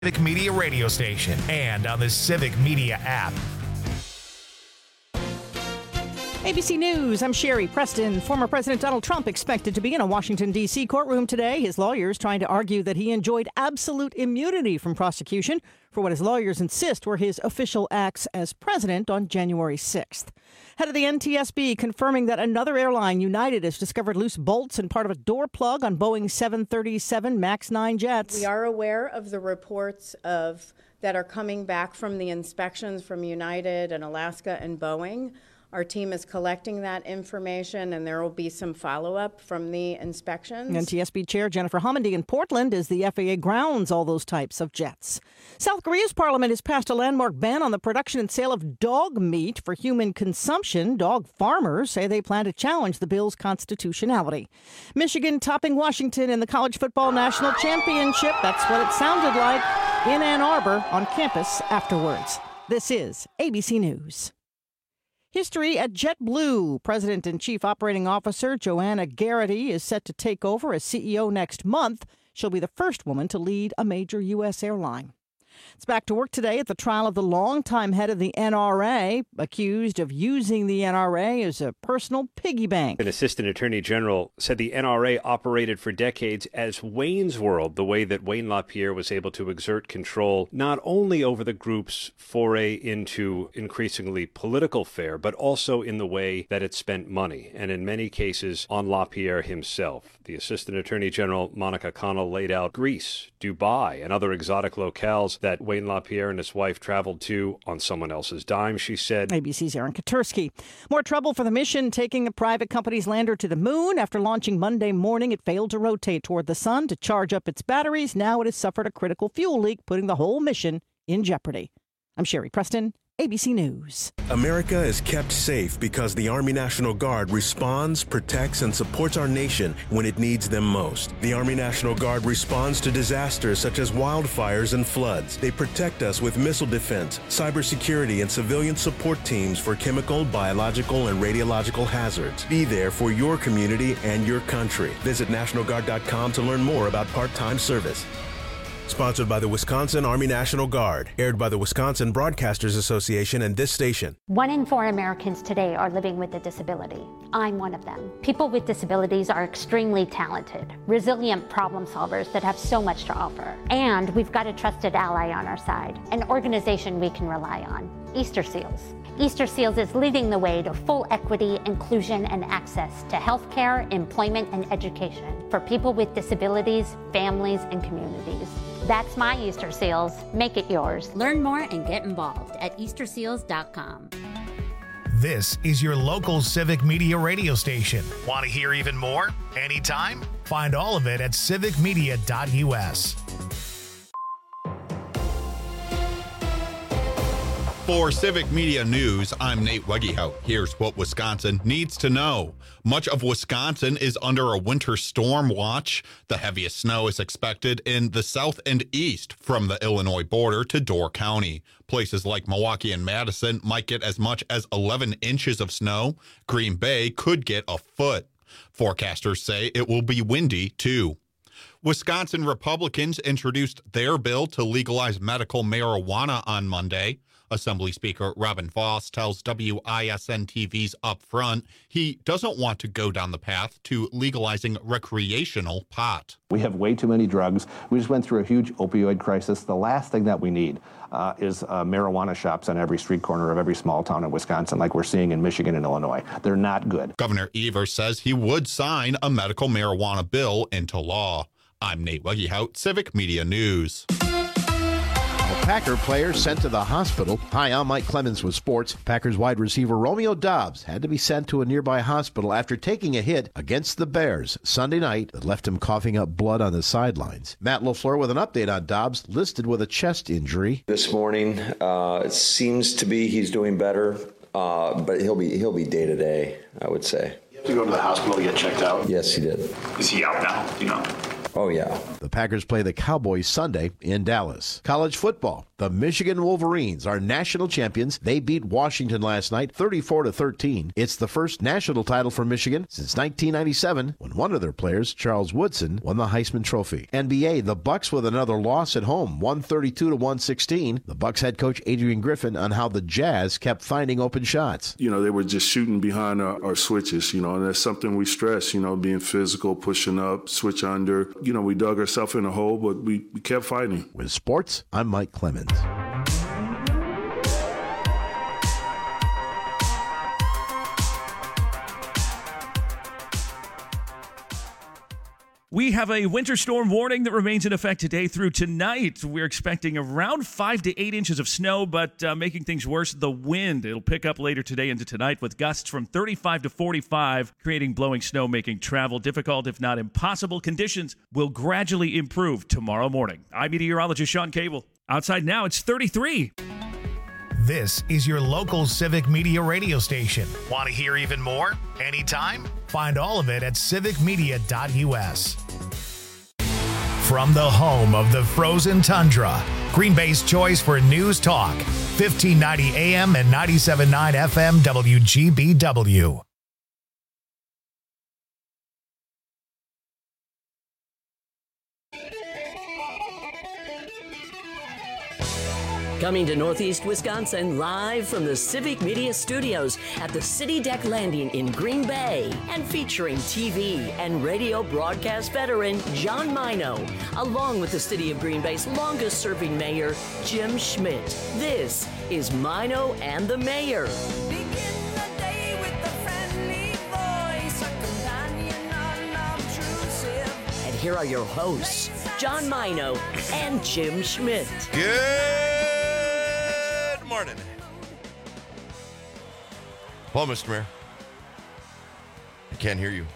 Civic Media radio station and on the Civic Media app. ABC News, I'm Sherry Preston. Former President Donald Trump expected to be in a Washington, D.C. courtroom today. His lawyers trying to argue that he enjoyed absolute immunity from prosecution for what his lawyers insist were his official acts as president on January 6th. Head of the NTSB confirming that another airline, United, has discovered loose bolts in part of a door plug on Boeing 737 MAX 9 jets. We are aware of the reports that are coming back from the inspections from United and Alaska and Boeing. Our team is collecting that information, and there will be some follow-up from the inspections. NTSB Chair Jennifer Homendy in Portland as the FAA grounds all those types of jets. South Korea's parliament has passed a landmark ban on the production and sale of dog meat for human consumption. Dog farmers say they plan to challenge the bill's constitutionality. Michigan topping Washington in the College Football National Championship. That's what it sounded like in Ann Arbor on campus afterwards. This is ABC News. History at JetBlue. President and Chief Operating Officer Joanna Geraghty is set to take over as CEO next month. She'll be the first woman to lead a major U.S. airline. It's back to work today at the trial of the longtime head of the NRA, accused of using the NRA as a personal piggy bank. An assistant attorney general said the NRA operated for decades as Wayne's World, the way that Wayne LaPierre was able to exert control not only over the group's foray into increasingly political fare, but also in the way that it spent money, and in many cases on LaPierre himself. The assistant attorney general, Monica Connell, laid out Greece, Dubai, and other exotic locales that Wayne LaPierre and his wife traveled to on someone else's dime, she said. ABC's Aaron Katursky. More trouble for the mission taking a private company's lander to the moon. After launching Monday morning, it failed to rotate toward the sun to charge up its batteries. Now it has suffered a critical fuel leak, putting the whole mission in jeopardy. I'm Sherry Preston, ABC News. America is kept safe because the Army National Guard responds, protects, and supports our nation when it needs them most. The Army National Guard responds to disasters such as wildfires and floods. They protect us with missile defense, cybersecurity, and civilian support teams for chemical, biological, and radiological hazards. Be there for your community and your country. Visit NationalGuard.com to learn more about part-time service. Sponsored by the Wisconsin Army National Guard. Aired by the Wisconsin Broadcasters Association and this station. 1 in 4 Americans today are living with a disability. I'm one of them. People with disabilities are extremely talented, resilient problem solvers that have so much to offer. And we've got a trusted ally on our side, an organization we can rely on, Easter Seals. Easter Seals is leading the way to full equity, inclusion, and access to healthcare, employment, and education for people with disabilities, families, and communities. That's my Easter Seals. Make it yours. Learn more and get involved at easterseals.com. This is your local Civic Media radio station. Want to hear even more? Anytime? Find all of it at civicmedia.us. For Civic Media News, I'm Nate Wegehout. Here's what Wisconsin needs to know. Much of Wisconsin is under a winter storm watch. The heaviest snow is expected in the south and east from the Illinois border to Door County. Places like Milwaukee and Madison might get as much as 11 inches of snow. Green Bay could get a foot. Forecasters say it will be windy, too. Wisconsin Republicans introduced their bill to legalize medical marijuana on Monday. Assembly Speaker Robin Vos tells WISN-TV's Upfront he doesn't want to go down the path to legalizing recreational pot. We have way too many drugs. We just went through a huge opioid crisis. The last thing that we need is marijuana shops on every street corner of every small town in Wisconsin like we're seeing in Michigan and Illinois. They're not good. Governor Evers says he would sign a medical marijuana bill into law. I'm Nate Wegehout, Civic Media News. Packer player sent to the hospital. Hi, I'm Mike Clemens with sports. Packers wide receiver Romeo Doubs had to be sent to a nearby hospital after taking a hit against the Bears Sunday night that left him coughing up blood on the sidelines. Matt LaFleur with an update on Doubs, listed with a chest injury. This morning, it seems to be he's doing better, but he'll be day to day, I would say. You have to go to the hospital to get checked out? Yes, he did. Is he out now? You know? Oh, yeah. The Packers play the Cowboys Sunday in Dallas. College football. The Michigan Wolverines are national champions. They beat Washington last night 34-13. It's the first national title for Michigan since 1997 when one of their players, Charles Woodson, won the Heisman Trophy. NBA, the Bucks with another loss at home, 132-116. The Bucks head coach Adrian Griffin on how the Jazz kept finding open shots. They were just shooting behind our switches, and that's something we stress, being physical, pushing up, switch under. We dug ourselves in a hole, but we kept fighting. With sports, I'm Mike Clemens. We have a winter storm warning that remains in effect today through tonight. We're expecting around 5 to 8 inches of snow, but making things worse, the wind. It'll pick up later today into tonight with gusts from 35 to 45, creating blowing snow, making travel difficult, if not impossible. Conditions will gradually improve tomorrow morning. I'm meteorologist Sean Cable. Outside now, it's 33. This is your local Civic Media radio station. Want to hear even more? Anytime? Find all of it at civicmedia.us. From the home of the frozen tundra, Green Bay's choice for news talk, 1590 AM and 97.9 FM WGBW. Coming to Northeast Wisconsin live from the Civic Media Studios at the City Deck Landing in Green Bay and featuring TV and radio broadcast veteran John Mino, along with the City of Green Bay's longest serving mayor, Jim Schmidt. This is Mino and the Mayor. And here are your hosts, John Mino and Jim Schmidt. Good morning. Hello, Mr. Mayor. I can't hear you.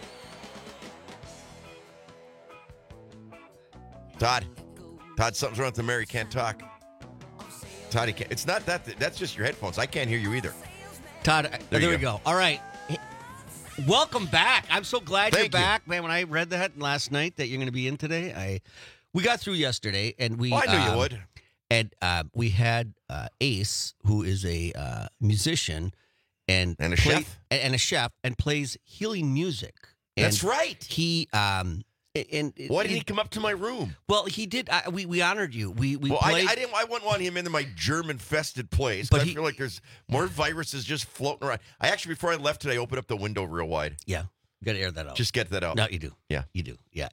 Todd, something's wrong with the mayor. He can't talk. Todd, he can't. It's not that. That's just your headphones. I can't hear you either. Todd, there we go. All right. Welcome back. I'm so glad you're back, man. When I read that last night that you're going to be in today, we got through yesterday, and we. Well, I knew you would. And we had Ace, who is a musician and a chef, and plays healing music. And that's right. He why didn't he come up to my room? Well, he did. We honored you. We played. I wouldn't want him into my germ-infested place. But I feel like there's more viruses just floating around. I actually, before I left today, opened up the window real wide. Yeah, you got to air that out. Just get that out. No, you do. Yeah, you do. Yeah.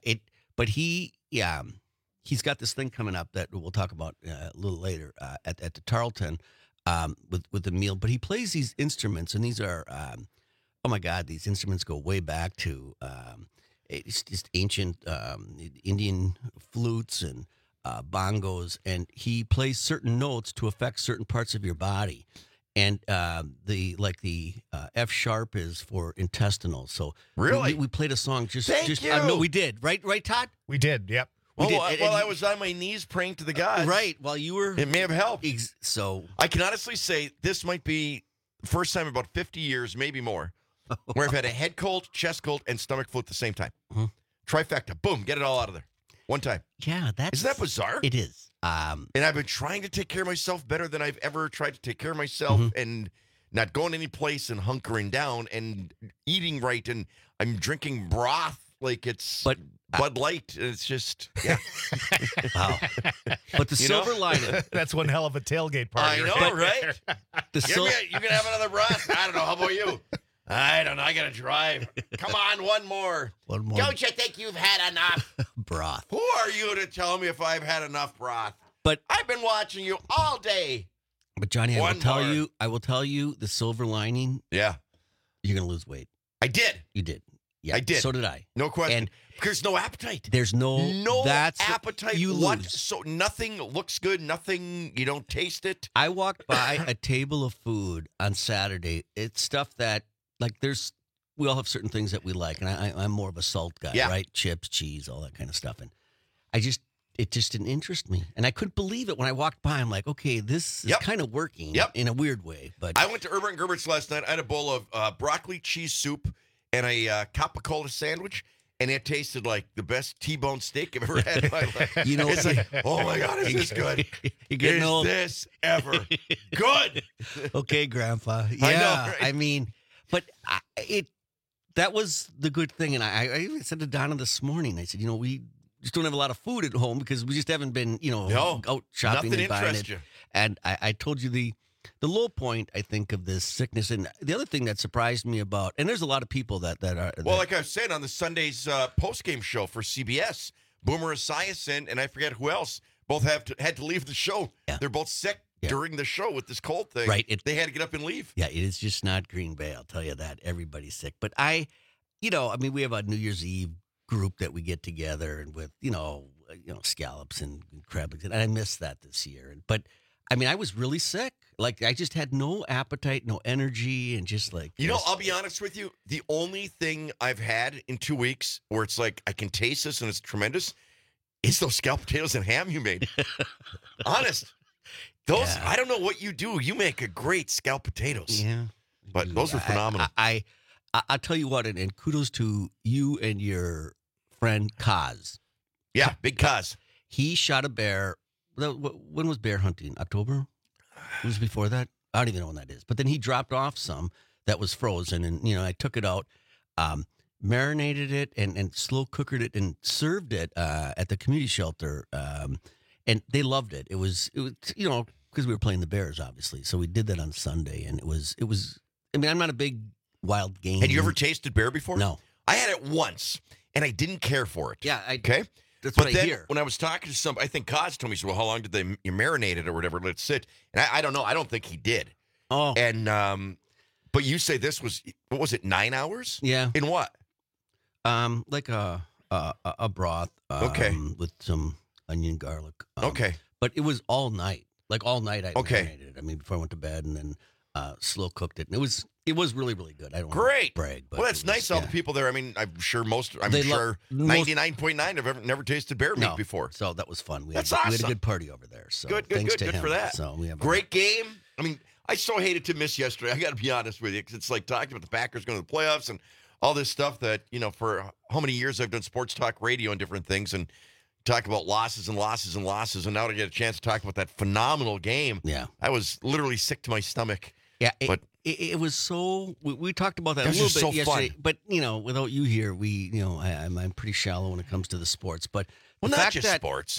He's got this thing coming up that we'll talk about a little later at the Tarleton with the meal. But he plays these instruments, and these are, oh my God, these instruments go way back to it's just ancient Indian flutes and bongos, and he plays certain notes to affect certain parts of your body. And the F sharp is for intestinal. So really, we played a song. Thank you. No, we did. Right, Todd. We did. Yep. I was on my knees praying to the gods. Right. While you were... It may have helped. So... I can honestly say this might be the first time in about 50 years, maybe more, where I've had a head cold, chest cold, and stomach flu at the same time. Mm-hmm. Trifecta. Boom. Get it all out of there. One time. Yeah, Isn't that bizarre? It is. And I've been trying to take care of myself better than I've ever tried to take care of myself, and not going any place and hunkering down and eating right, and I'm drinking broth like it's... Bud Light, it's just, yeah. Wow. But the silver lining. That's one hell of a tailgate party. I know, right? You can have another broth. I don't know. How about you? I don't know. I got to drive. Come on, one more. Don't you think you've had enough? Broth. Who are you to tell me if I've had enough broth? But I've been watching you all day. But Johnny, I will tell you the silver lining. Yeah. You're going to lose weight. I did. You did. Yeah. I did. So did I. No question. And there's no appetite. There's no appetite. You what? lose. So nothing looks good. Nothing. You don't taste it. I walked by a table of food on Saturday. It's stuff that we all have certain things that we like, and I'm more of a salt guy, right? Chips, cheese, all that kind of stuff, and it just didn't interest me, and I couldn't believe it when I walked by. I'm like, okay, this is kind of working in a weird way. But I went to Urban Gerbert's last night. I had a bowl of broccoli cheese soup and a capicola sandwich, and it tasted like the best T-bone steak I've ever had in my life. You know, it's like, oh my God, is this good? You're getting is old. this ever good? Okay, Grandpa. Yeah, I know, right? I mean, but that was the good thing. And I even said to Donna this morning, I said, we just don't have a lot of food at home because we just haven't been, out shopping nothing and buying interests it. you. And I told you the low point, I think, of this sickness. And the other thing that surprised me about, and there's a lot of people that are. Well, like I was saying on the Sunday's post-game show for CBS, Boomer Esiason and I forget who else both had to leave the show. Yeah. They're both sick during the show with this cold thing. Right. They had to get up and leave. Yeah, it is just not Green Bay. I'll tell you that. Everybody's sick. But we have a New Year's Eve group that we get together and with, scallops and crab legs. And I missed that this year. But I was really sick. Like, I just had no appetite, no energy, and just like... I'll be honest with you. The only thing I've had in 2 weeks where it's like, I can taste this and it's tremendous, is those scalloped potatoes and ham you made. Honest. Those, I don't know what you do. You make a great scalloped potatoes. Yeah. But those are phenomenal. I'll tell you what, and kudos to you and your friend Kaz. Yeah, big Kaz. He shot a bear. When was bear hunting? October? It was before that? I don't even know when that is. But then he dropped off some that was frozen, and I took it out, marinated it, and slow cookered it, and served it at the community shelter. And they loved it. It was because we were playing the Bears, obviously. So we did that on Sunday, and it was. I mean, I'm not a big wild game. Had you ever tasted bear before? No. I had it once, and I didn't care for it. Yeah. Okay? That's but what then, I hear. when I was talking to somebody, I think Kaz told me, he said, well, how long did you marinate it or whatever? Let it sit. And I don't know. I don't think he did. Oh. And, but you say this was, what was it, 9 hours? Yeah. In what? Like a broth. Okay. With some onion, garlic. Okay. But it was all night. Like all night I Okay. marinated it. I mean, before I went to bed, and then slow cooked it. And it was really, really good. I don't Great. brag, but Well, that's it was, nice. All the people there. I mean, I'm sure Most- 99.9 have never tasted bear meat before. So that was fun. That's We had awesome. a good party over there. So Good thanks to him. for that. So we have Great game. I mean, I so hated to miss yesterday. I got to be honest with you, because it's like talking about the Packers going to the playoffs and all this stuff that, for how many years I've done sports talk radio and different things and talk about losses and losses and losses. And now to get a chance to talk about that phenomenal game. Yeah. I was literally sick to my stomach. Yeah. But it was so. We talked about that It a was little just bit so yesterday. fun. But without you here, I'm pretty shallow when it comes to the sports. But well, the not fact just that, sports.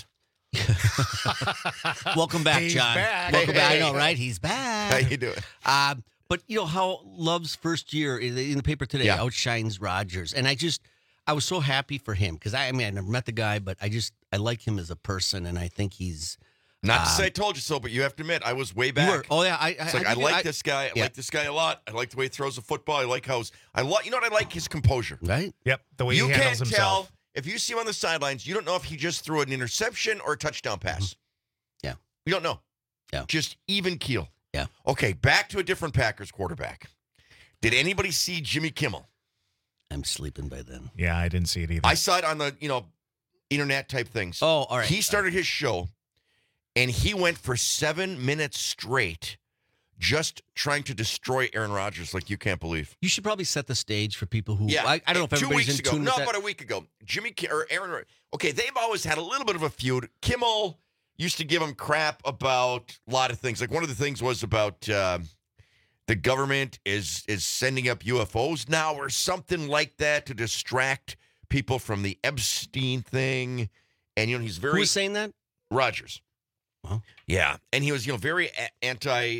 Welcome back, He's John. back. Welcome Hey, back. hey. I know, right? He's back. How you doing? But how Love's first year in the paper today Yeah. outshines Rodgers, and I was so happy for him because I never met the guy, but I like him as a person, and I think he's Not to say I told you so, but you have to admit, I was way back. Oh yeah, It's like, I like this guy. I like this guy a lot. I like the way he throws the football. I like how you know what I like? His composure. Right? Yep, the way You he handles can't himself. tell if you see him on the sidelines. You don't know if he just threw an interception or a touchdown pass. Yeah. You don't know. Yeah. Just even keel. Yeah. Okay, back to a different Packers quarterback. Did anybody see Jimmy Kimmel? I'm sleeping by then. Yeah, I didn't see it either. I saw it on the internet type things. Oh, all right. He started his show, and he went for 7 minutes straight, just trying to destroy Aaron Rodgers like you can't believe. You should probably set the stage for people who. Yeah, I don't know if 2 everybody's weeks in ago. tune No, with that. about a week ago. Aaron. Okay, they've always had a little bit of a feud. Kimmel used to give him crap about a lot of things. Like one of the things was about the government is sending up UFOs now or something like that to distract people from the Epstein thing. And he's very Who was saying that? Rodgers. Wow. Yeah, and he was very anti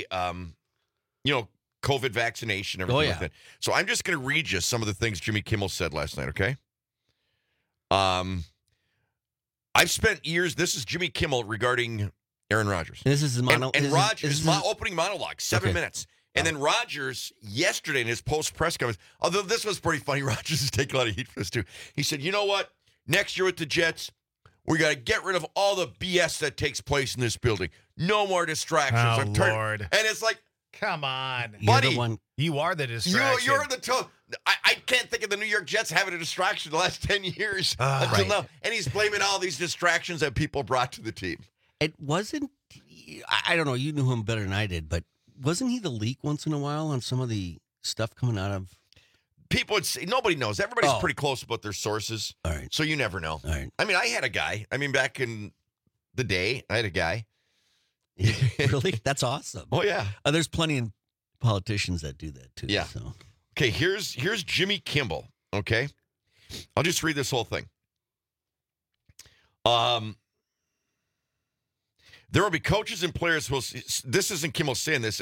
COVID vaccination, everything like that. So I'm just going to read you some of the things Jimmy Kimmel said last night, okay? I've spent years, this is Jimmy Kimmel regarding Aaron Rodgers. This is his monologue. And Rodgers, his opening monologue, 7 minutes. And then Rodgers, yesterday in his post-press conference, although this was pretty funny, Rodgers is taking a lot of heat for this too. He said, you know what? Next year with the Jets, we got to get rid of all the BS that takes place in this building. No more distractions. Oh, Lord. And it's like, come on. buddy. The one. You are the distraction. You're the toe. I can't think of the New York Jets having a distraction the last 10 years until Right. now. And he's blaming all these distractions that people brought to the team. It wasn't. I don't know. You knew him better than I did, but wasn't he the leak once in a while on some of the stuff coming out of? people would say, nobody knows. Everybody's pretty close about their sources. All right. So you never know. All right. I mean, I had a guy. I mean, back in the day, I had a guy. Really? That's awesome. Oh, yeah. There's plenty of politicians that do that, too. Yeah. So. Okay, here's Jimmy Kimmel, okay? I'll just read this whole thing. There will be coaches and players who will, this isn't Kimmel saying this,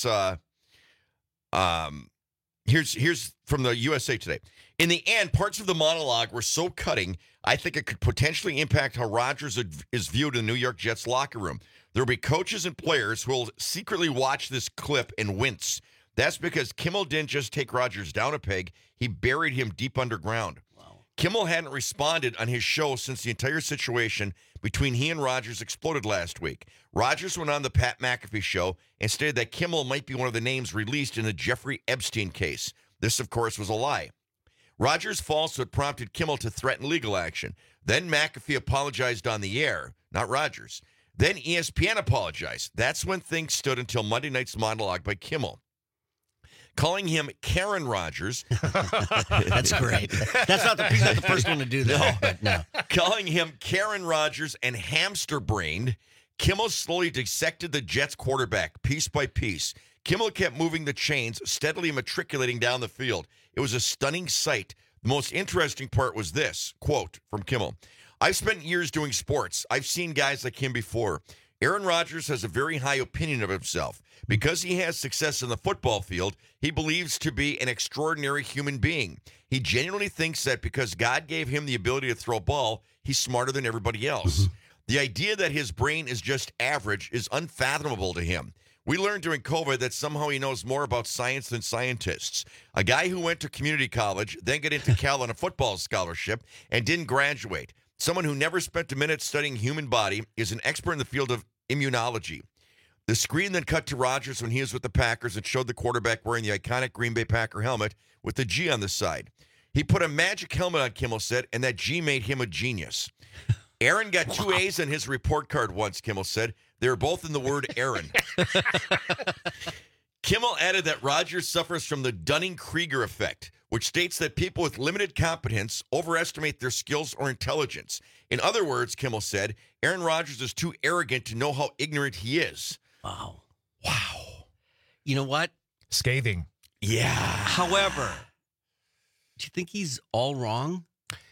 here's from the USA Today. In the end, parts of the monologue were so cutting, I think it could potentially impact how Rodgers is viewed in the New York Jets locker room. There will be coaches and players who will secretly watch this clip and wince. That's because Kimmel didn't just take Rodgers down a peg, he buried him deep underground. Wow. Kimmel hadn't responded on his show since the entire situation between he and Rodgers exploded last week. Rodgers went on the Pat McAfee show and stated that Kimmel might be one of the names released in the Jeffrey Epstein case. This, of course, was a lie. Rodgers' falsehood prompted Kimmel to threaten legal action. Then McAfee apologized on the air, not Rodgers. Then ESPN apologized. That's when things stood until Monday night's monologue by Kimmel. Calling him Karen Rodgers. That's great. He's not the first one to do that. No. Calling him Karen Rodgers and hamster-brained, Kimmel slowly dissected the Jets quarterback piece by piece. Kimmel kept moving the chains, steadily matriculating down the field. It was a stunning sight. The most interesting part was this, quote from Kimmel. I've spent years doing sports. I've seen guys like him before. Aaron Rodgers has a very high opinion of himself. Because he has success in the football field, he believes to be an extraordinary human being. He genuinely thinks that because God gave him the ability to throw a ball, he's smarter than everybody else. The idea that his brain is just average is unfathomable to him. We learned during COVID that somehow he knows more about science than scientists. A guy who went to community college, then got into Cal on a football scholarship, and didn't graduate. Someone who never spent a minute studying human body is an expert in the field of immunology. The screen then cut to Rodgers when he was with the Packers and showed the quarterback wearing the iconic Green Bay Packer helmet with the G on the side. He put a magic helmet on, Kimmel said, and that G made him a genius. Aaron got 2 A's on his report card once, Kimmel said. They were both in the word Aaron. Kimmel added that Rodgers suffers from the Dunning-Kruger effect, which states that people with limited competence overestimate their skills or intelligence. In other words, Kimmel said, Aaron Rodgers is too arrogant to know how ignorant he is. Wow. You know what? Scathing. Yeah. However, do you think he's all wrong?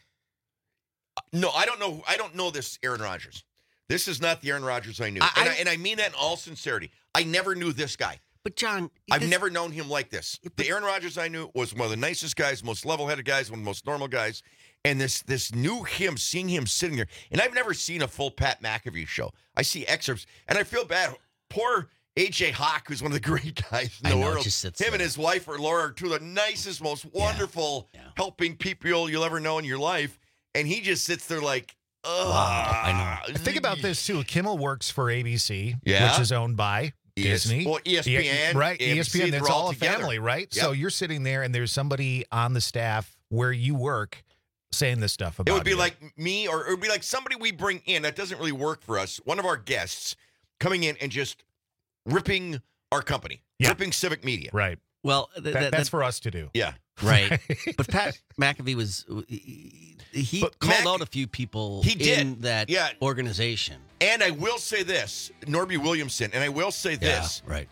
No, I don't know. I don't know this Aaron Rodgers. This is not the Aaron Rodgers I knew. And I mean that in all sincerity. I never knew this guy. But, John, I've never known him like this. The Aaron Rodgers I knew was one of the nicest guys, most level-headed guys, one of the most normal guys. And this new him, seeing him sitting there. And I've never seen a full Pat McAfee show. I see excerpts, and I feel bad. Poor A.J. Hawk, who's one of the great guys in the world. Him and his wife, or Laura, are two of the nicest, most wonderful, helping people you'll ever know in your life. And he just sits there like, ugh. Wow, I know. Think about this, too. Kimmel works for ABC, Yeah. which is owned by Disney. Well, ESPN. Right, ABC, ESPN. they're That's all a together. family, right? Yep. So you're sitting there, and there's somebody on the staff where you work saying this stuff about It would be you. like me, or it would be like somebody we bring in that doesn't really work for us, one of our guests coming in and just ripping our company, ripping Civic Media. Right. Well, that's for us to do. Yeah. Right. But Pat McAfee was, he called out a few people in that organization. And I will say this, Norby Williamson, and I will say this. Right.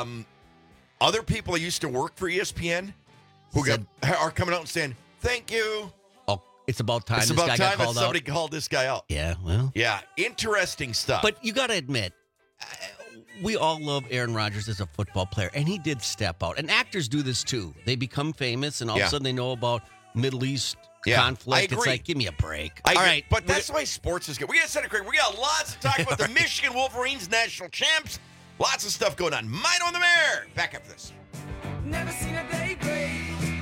Other people that used to work for ESPN who are coming out and saying, thank you. Oh, it's about time It's this about guy time got that called somebody out. called this guy out. Yeah, well. Yeah, interesting stuff. But you got to admit, we all love Aaron Rodgers as a football player, and he did step out. And actors do this too. They become famous, and all of a sudden they know about Middle East conflict. I agree. It's like, give me a break. All All right, right. but that's why sports is good. We got to set it correct. We got lots to talk about. The Michigan Wolverines, national champs. Lots of stuff going on. Mine on the Mare. Back after this. Never seen a day great.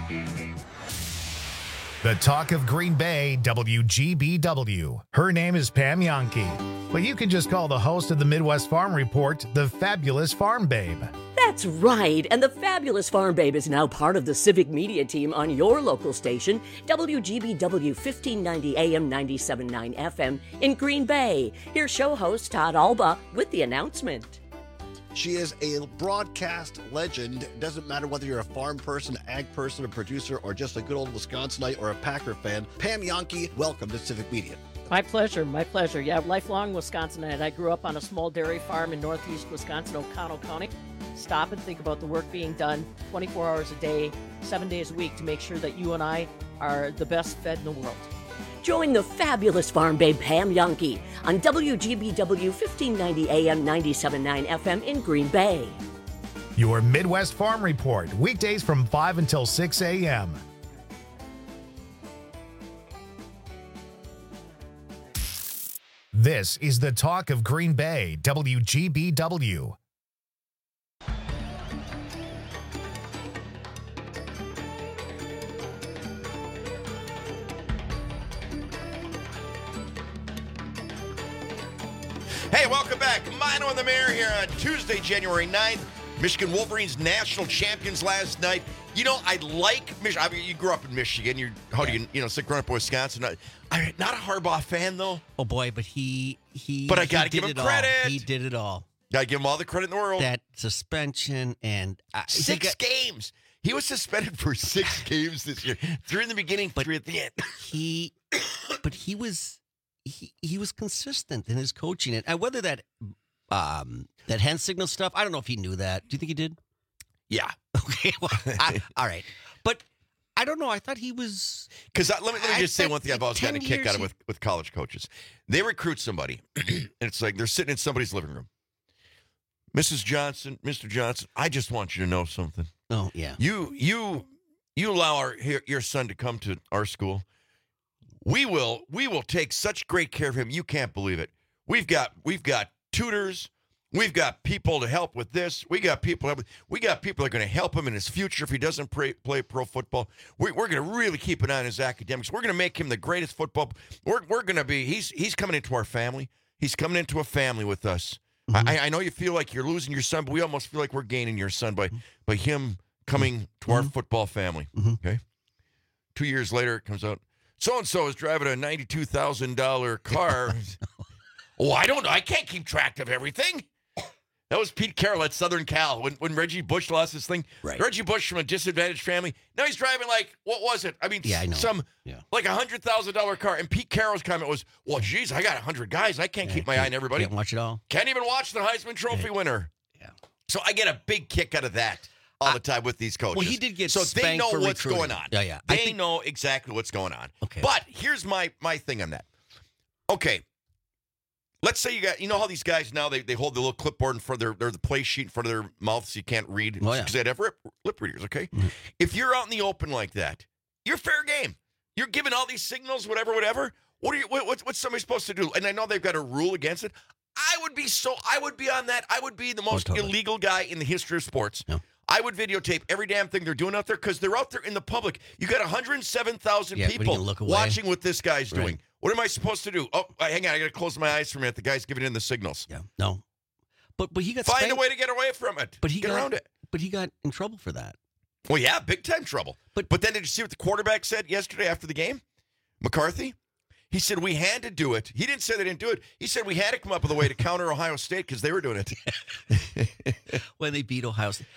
The talk of Green Bay, WGBW. Her name is Pam Yankee, but you can just call the host of the Midwest Farm Report the Fabulous Farm Babe. That's right, and the Fabulous Farm Babe is now part of the Civic Media team on your local station, WGBW 1590 AM 97.9 FM in Green Bay. Here's show host Todd Alba with the announcement. She is a broadcast legend. It doesn't matter whether you're a farm person, ag person, a producer, or just a good old Wisconsinite or a Packer fan. Pam Jahnke, welcome to Civic Media. My pleasure, my pleasure. Yeah, lifelong Wisconsinite. I grew up on a small dairy farm in northeast Wisconsin, O'Connell County. Stop and think about the work being done 24 hours a day, 7 days a week to make sure that you and I are the best fed in the world. Join the fabulous farm babe Pam Jahnke on WGBW 1590 AM 97.9 FM in Green Bay. Your Midwest Farm Report, weekdays from 5 until 6 a.m. This is the talk of Green Bay, WGBW. Hey, welcome back. Mino and the Mayor here on Tuesday, January 9th. Michigan Wolverines national champions last night. You know, I like Michigan. I mean, you grew up in Michigan. Growing up in Wisconsin. I'm not a Harbaugh fan, though. Oh, boy, but But I got to give him credit. He did it all. Got to give him all the credit in the world. That suspension and... 6 games. He was suspended for 6 games this year. 3 in the beginning, 3 at the end. He was consistent in his coaching. And whether that hand signal stuff, I don't know if he knew that. Do you think he did? Yeah. Okay. Well, all right. But I don't know. I thought he was... Because let me just say one thing I've always gotten a kick out of with college coaches. They recruit somebody, and it's like they're sitting in somebody's living room. Mrs. Johnson, Mr. Johnson, I just want you to know something. Oh, yeah. You allow your son to come to our school. We will take such great care of him. You can't believe it. We've got tutors. We've got people to help with this. We got people that are going to help him in his future if he doesn't play pro football. We're going to really keep an eye on his academics. We're going to make him the greatest football. We're going to be. He's coming into our family. He's coming into a family with us. Mm-hmm. I know you feel like you're losing your son, but we almost feel like we're gaining your son by him coming to our football family. Mm-hmm. Okay. 2 years later, it comes out. So-and-so is driving a $92,000 car. Oh, I don't know. I can't keep track of everything. That was Pete Carroll at Southern Cal when Reggie Bush lost his thing. Right. Reggie Bush from a disadvantaged family. Now he's driving what was it? I mean, I know. Like $100,000 car. And Pete Carroll's comment was, well, geez, I got 100 guys. I can't keep my eye on everybody. Can't watch it all. Can't even watch the Heisman Trophy winner. Yeah. So I get a big kick out of that all the time with these coaches. Well, he did get so spanked they know for what's recruiting. going on. Yeah. They know exactly what's going on. Okay. But here's my thing on that. Okay. Let's say you know how these guys now, they hold the little clipboard in front of the play sheet in front of their mouth so you can't read because they'd have lip readers, okay? Mm-hmm. If you're out in the open like that, you're fair game. You're giving all these signals, whatever. What's somebody supposed to do? And I know they've got a rule against it. I would be on that. I would be the most illegal guy in the history of sports. No. I would videotape every damn thing they're doing out there because they're out there in the public. You got 107,000 people watching what this guy's doing. What am I supposed to do? Oh, hang on. I got to close my eyes for a minute. The guy's giving in the signals. Yeah. No. But he got Find spanked. a way to get away from it. But get around it. But he got in trouble for that. Well, yeah, big time trouble. But then did you see what the quarterback said yesterday after the game? McCarthy? He said we had to do it. He didn't say they didn't do it. He said we had to come up with a way to counter Ohio State because they were doing it. When they beat Ohio State.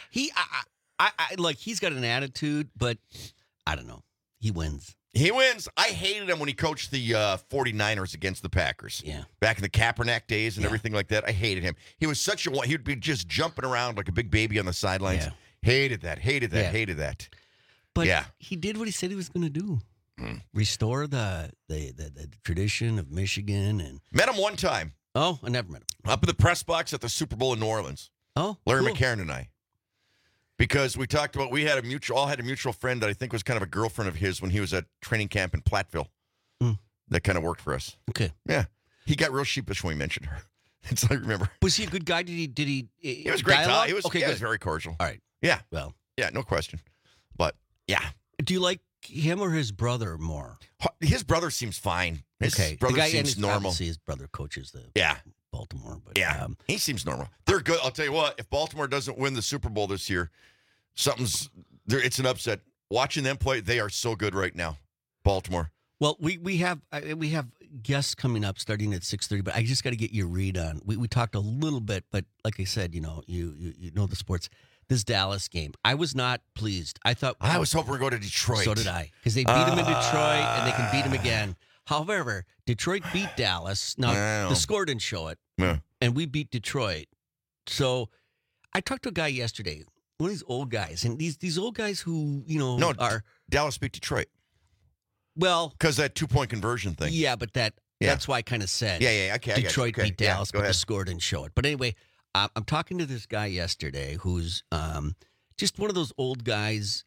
He's got an attitude, but I don't know. He wins. He wins. I hated him when he coached the 49ers against the Packers. Yeah. Back in the Kaepernick days and everything like that. I hated him. He was he'd be just jumping around like a big baby on the sidelines. Yeah. Hated that. But he did what he said he was going to do. Restore the tradition of Michigan. And met him one time. Oh, I never met him. Up in the press box at the Super Bowl in New Orleans. Oh, Larry cool. McCarron and I. Because we talked about, we had a mutual friend that I think was kind of a girlfriend of his when he was at training camp in Platteville. That kind of worked for us. Okay. Yeah. He got real sheepish when we mentioned her. That's all I remember. Was he a good guy? Did he He was great. He was very cordial. All right. Yeah. Well. Yeah, no question. But, yeah. Do you like him or his brother more? His brother seems fine. His brother seems normal. Obviously his brother coaches the Baltimore. But, he seems normal. They're good. I'll tell you what, if Baltimore doesn't win the Super Bowl this year, it's an upset. Watching them play, they are so good right now. Baltimore. Well, we have guests coming up starting at 6:30, but I just got to get your read on. We talked a little bit, but like I said, you know the sports. This Dallas game, I was not pleased. I was hoping we'd go to Detroit. So did I, because they beat them in Detroit and they can beat them again. However, Detroit beat Dallas. Now the score didn't show it, and we beat Detroit. So I talked to a guy yesterday, one of these old guys, and these old guys who are Dallas beat Detroit. Well, because that 2-point conversion thing. Yeah, but that's why I kind of said. Yeah. Okay. Detroit beat Dallas, but ahead. the score didn't show it. But anyway, I'm talking to this guy yesterday who's just one of those old guys,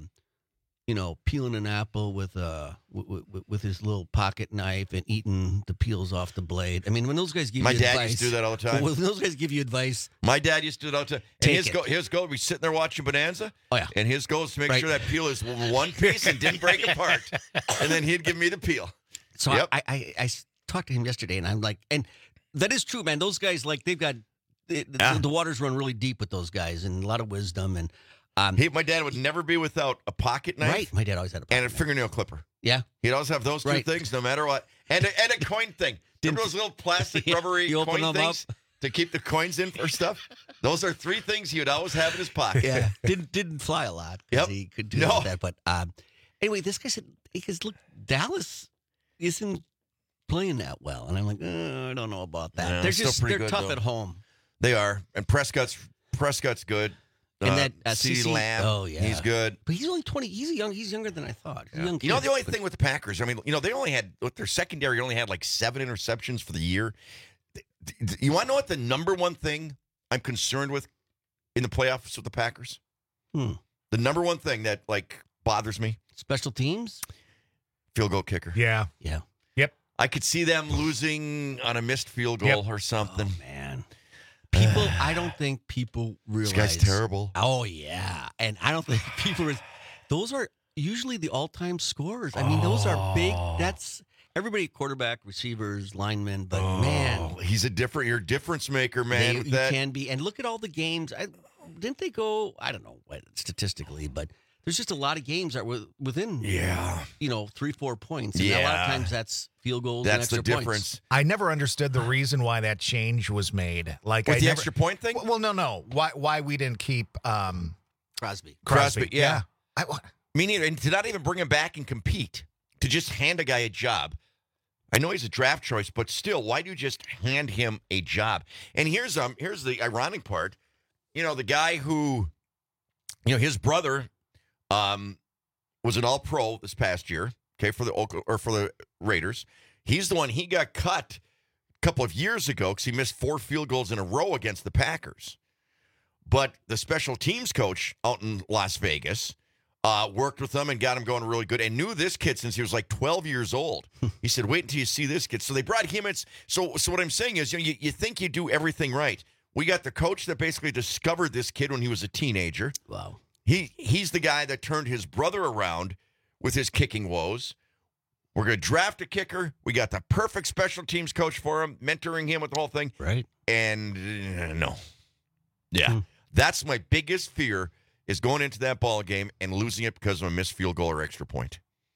peeling an apple with his little pocket knife and eating the peels off the blade. I mean, when those guys give you advice. My dad used to do that all the time. When those guys give you advice. My dad used to do that all the time. And his goal, we're sitting there watching Bonanza. Oh, yeah. And his goal is to make sure that peel is one piece and didn't break apart. And then he'd give me the peel. So I talked to him yesterday, and I'm like, and that is true, man. Those guys, like, they've got, the waters run really deep with those guys and a lot of wisdom. And my dad would never be without a pocket knife. Right. My dad always had a pocket and a fingernail clipper. Yeah. He'd always have those two things no matter what. And a coin thing. Remember those little plastic rubbery coin things to keep the coins in for stuff? Those are 3 things he would always have in his pocket. Yeah. Didn't fly a lot because he could do that. But anyway, this guy said, because look, Dallas isn't playing that well. And I'm like, I don't know about that. Yeah, they're tough at home. They are. And Prescott's good. And that CeeDee Lamb, oh yeah, he's good. But he's only 20. He's younger than I thought. He's a young kid. The only thing with the Packers, I mean, they only had, with their secondary, only had like 7 interceptions for the year. You want to know what the number one thing I'm concerned with in the playoffs with the Packers? The number one thing that bothers me? Special teams? Field goal kicker. Yeah. Yeah. Yep. I could see them losing on a missed field goal or something. Oh, man. I don't think people realize. This guy's terrible. Oh, yeah. And I don't think those are usually the all-time scorers. I mean, those are big. That's everybody, quarterback, receivers, linemen. But, man. You're a difference maker, man. You can be. And look at all the games. Didn't they go, I don't know what statistically, but there's just a lot of games that were within, 3-4 points. And a lot of times that's field goals and extra points. That's the difference. I never understood the reason why that change was made. The extra point thing? Well, no. Why we didn't keep Crosby, yeah. Me neither. And to not even bring him back and compete, to just hand a guy a job. I know he's a draft choice, but still, why do you just hand him a job? And here's the ironic part. The guy who, his brother was an All-Pro this past year, for the Raiders. He's the one, he got cut a couple of years ago because he missed 4 field goals in a row against the Packers. But the special teams coach out in Las Vegas worked with them and got him going really good and knew this kid since he was 12 years old. He said, wait until you see this kid. So they brought him in. So what I'm saying is, you think you do everything right. We got the coach that basically discovered this kid when he was a teenager. Wow. He's the guy that turned his brother around with his kicking woes. We're going to draft a kicker. We got the perfect special teams coach for him, mentoring him with the whole thing. Right. And no. Yeah. That's my biggest fear, is going into that ball game and losing it because of a missed field goal or extra point.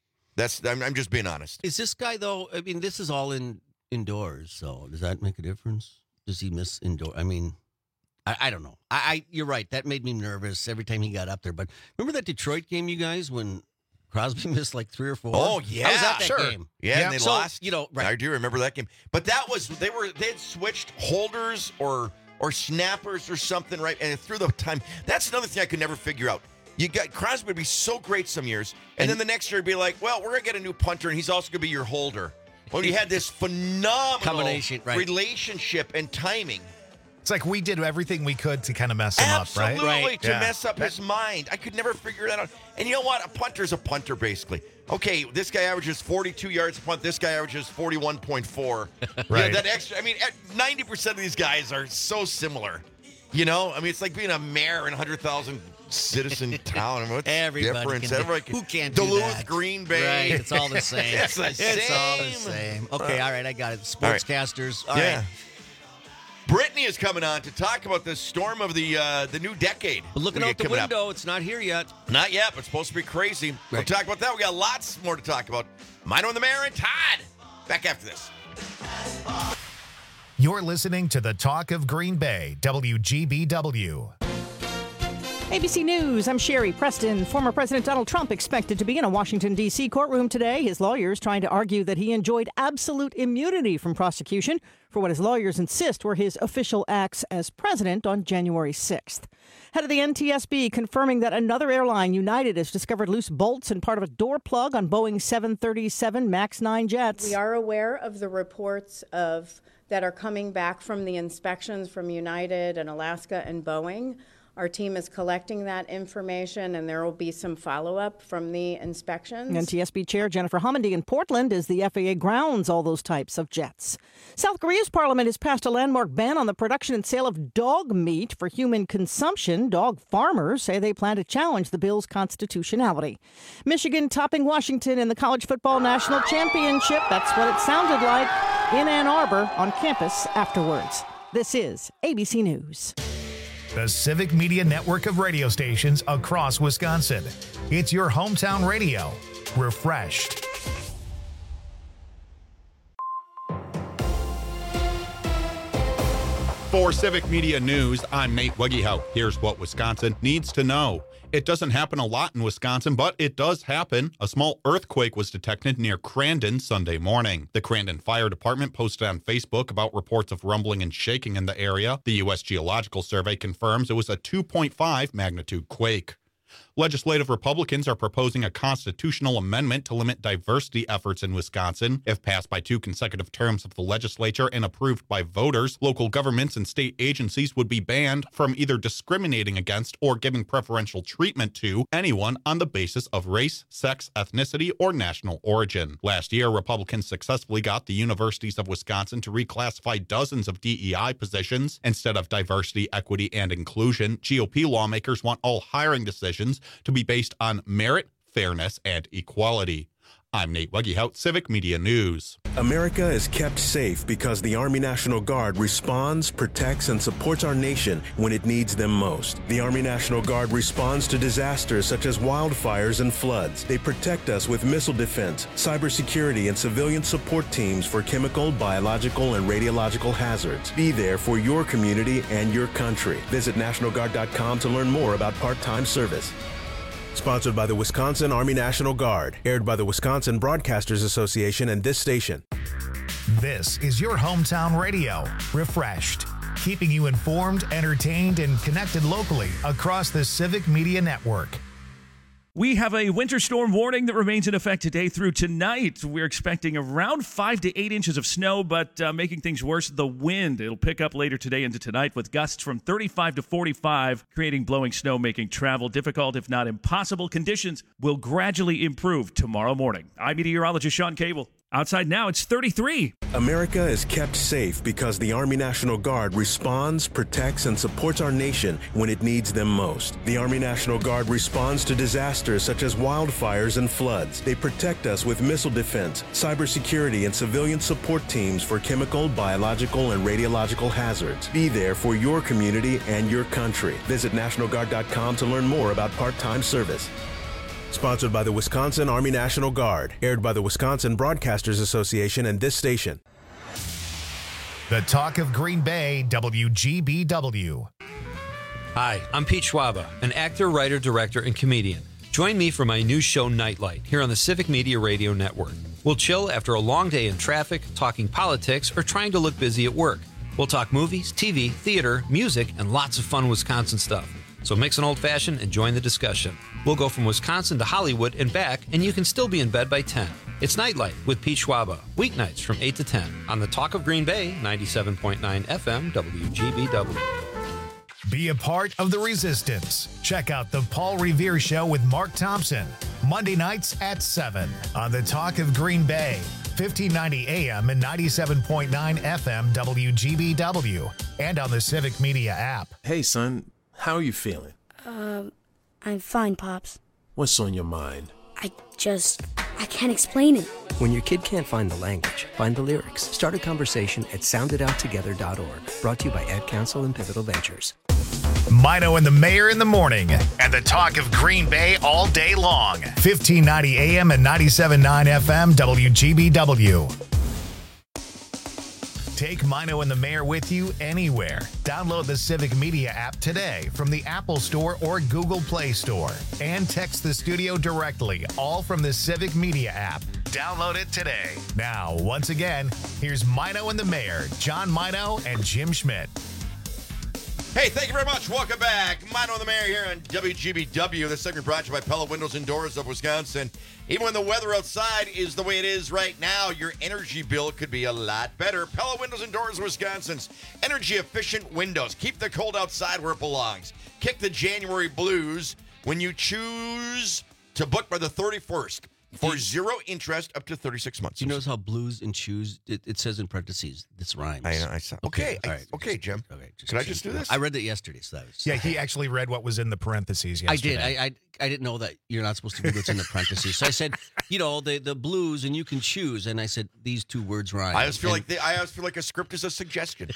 I'm just being honest. Is this guy, though, I mean, this is all indoors, so does that make a difference? Does he miss indoor? I mean, I don't know. You're right. That made me nervous every time he got up there. But remember that Detroit game, you guys, when Crosby missed 3 or 4? Oh, yeah. I was at that game. Yeah, and they lost. Right. I do remember that game. But that was, they had switched holders or snappers or something, right? And through the time, that's another thing I could never figure out. You got Crosby would be so great some years, and then the next year it'd be like, well, we're going to get a new punter, and he's also going to be your holder. Well, you had this phenomenal combination, relationship and timing. It's like we did everything we could to kind of mess him up, right? Absolutely, to mess up his mind. I could never figure that out. And you know what? A punter's a punter, basically. Okay, this guy averages 42 yards a punt. This guy averages 41.4. Right. That extra. I mean, 90% of these guys are so similar. I mean, it's like being a mayor in a 100,000 citizen town. I mean, what's the difference? Who can't Duluth, do that? Green Bay. Right, it's all the same. It's the same. It's all the same. Okay, all right, I got it. Sportscasters. All right. Brittany is coming on to talk about the storm of the new decade. But looking out the window, it's not here yet. Not yet, but it's supposed to be crazy. We'll talk about that. We got lots more to talk about. Mino and the Mayor and Todd Back after this. You're listening to the Talk of Green Bay, WGBW. ABC News, I'm Sherry Preston. Former President Donald Trump expected to be in a Washington, D.C. courtroom today. His lawyers trying to argue that he enjoyed absolute immunity from prosecution for what his lawyers insist were his official acts as president on January 6th. Head of the NTSB confirming that another airline, United, has discovered loose bolts and part of a door plug on Boeing 737 MAX 9 jets. We are aware of the reports that are coming back from the inspections from United and Alaska and Boeing. Our team is collecting that information, and there will be some follow-up from the inspections. NTSB Chair Jennifer Homendy in Portland as the FAA grounds all those types of jets. South Korea's parliament has passed a landmark ban on the production and sale of dog meat for human consumption. Dog farmers say they plan to challenge the bill's constitutionality. Michigan topping Washington in the College Football National Championship. That's what it sounded like in Ann Arbor on campus afterwards. This is ABC News. The Civic Media network of radio stations across Wisconsin. It's your hometown radio. Refreshed. For Civic Media News, I'm Nate Weggehout. Here's what Wisconsin needs to know. It doesn't happen a lot in Wisconsin, but it does happen. A small earthquake was detected near Crandon Sunday morning. The Crandon Fire Department posted on Facebook about reports of rumbling and shaking in the area. The U.S. Geological Survey confirms it was a 2.5 magnitude quake. Legislative Republicans are proposing a constitutional amendment to limit diversity efforts in Wisconsin. If passed by 2 consecutive terms of the legislature and approved by voters, local governments and state agencies would be banned from either discriminating against or giving preferential treatment to anyone on the basis of race, sex, ethnicity, or national origin. Last year, Republicans successfully got the universities of Wisconsin to reclassify dozens of DEI positions. Instead of diversity, equity, and inclusion, GOP lawmakers want all hiring decisions to be based on merit, fairness, and equality. I'm Nate Weggehout, Civic Media News. America is kept safe because the Army National Guard responds, protects, and supports our nation when it needs them most. The Army National Guard responds to disasters such as wildfires and floods. They protect us with missile defense, cybersecurity, and civilian support teams for chemical, biological, and radiological hazards. Be there for your community and your country. Visit NationalGuard.com to learn more about part-time service. Sponsored by the Wisconsin Army National Guard. Aired by the Wisconsin Broadcasters Association and this station. This is your hometown radio. Refreshed. Keeping you informed, entertained, and connected locally across the Civic Media Network. We have a winter storm warning that remains in effect today through tonight. We're expecting around 5 to 8 inches of snow, but making things worse, the wind. It'll pick up later today into tonight with gusts from 35 to 45, creating blowing snow, making travel difficult, if not impossible. Conditions will gradually improve tomorrow morning. I'm meteorologist Sean Cable. Outside now, it's 33. America is kept safe because the Army National Guard responds, protects, and supports our nation when it needs them most. The Army National Guard responds to disasters such as wildfires and floods. They protect us with missile defense, cybersecurity, and civilian support teams for chemical, biological, and radiological hazards. Be there for your community and your country. Visit NationalGuard.com to learn more about part-time service. Sponsored by the Wisconsin Army National Guard. Aired by the Wisconsin Broadcasters Association and this station. The Talk of Green Bay, WGBW. Hi, I'm Pete Schwaba, an actor, writer, director, and comedian. Join me for my new show, Nightlight, here on the Civic Media Radio Network. We'll chill after a long day in traffic, talking politics, or trying to look busy at work. We'll talk movies, TV, theater, music, and lots of fun Wisconsin stuff. So mix an old-fashioned and join the discussion. We'll go from Wisconsin to Hollywood and back, and you can still be in bed by 10. It's Nightlight with Pete Schwaba, weeknights from 8 to 10 on the Talk of Green Bay, 97.9 FM, WGBW. Be a part of the resistance. Check out the Paul Revere Show with Mark Thompson, Monday nights at 7 on the Talk of Green Bay, 1590 AM and 97.9 FM, WGBW, and on the Civic Media app. Hey, son. How are you feeling? I'm fine, Pops. What's on your mind? I can't explain it. When your kid can't find the language, find the lyrics. Start a conversation at sounditouttogether.org. Brought to you by Ad Council and Pivotal Ventures. Mino and the Mayor in the morning, and the Talk of Green Bay all day long. 1590 AM and 97.9 FM, WGBW. Take Mino and the Mayor with you anywhere. Download the Civic Media app today from the Apple Store or Google Play Store. And text the studio directly, all from the Civic Media app. Download it today. Now, once again, here's Mino and the Mayor, John Mino and Jim Schmidt. Hey, thank you very much. Welcome back. Mino and the Mayor here on WGBW. This segment brought to you by Pella Windows and Doors of Wisconsin. Even when the weather outside is the way it is right now, your energy bill could be a lot better. Pella Windows and Doors of Wisconsin's energy-efficient windows. Keep the cold outside where it belongs. Kick the January blues when you choose to book by the 31st. For zero interest up to 36 months. You notice how blues and choose, it says in parentheses, this rhymes. I know. I saw. Okay. All right. Okay, Jim. Okay. Can I just do this? I read it yesterday. So that was, Yeah, he actually read what was in the parentheses yesterday. I did. I didn't know that you're not supposed to read what's in the parentheses. So I said, the blues and you can choose. And I said, these two words rhyme. I always feel like a script is a suggestion.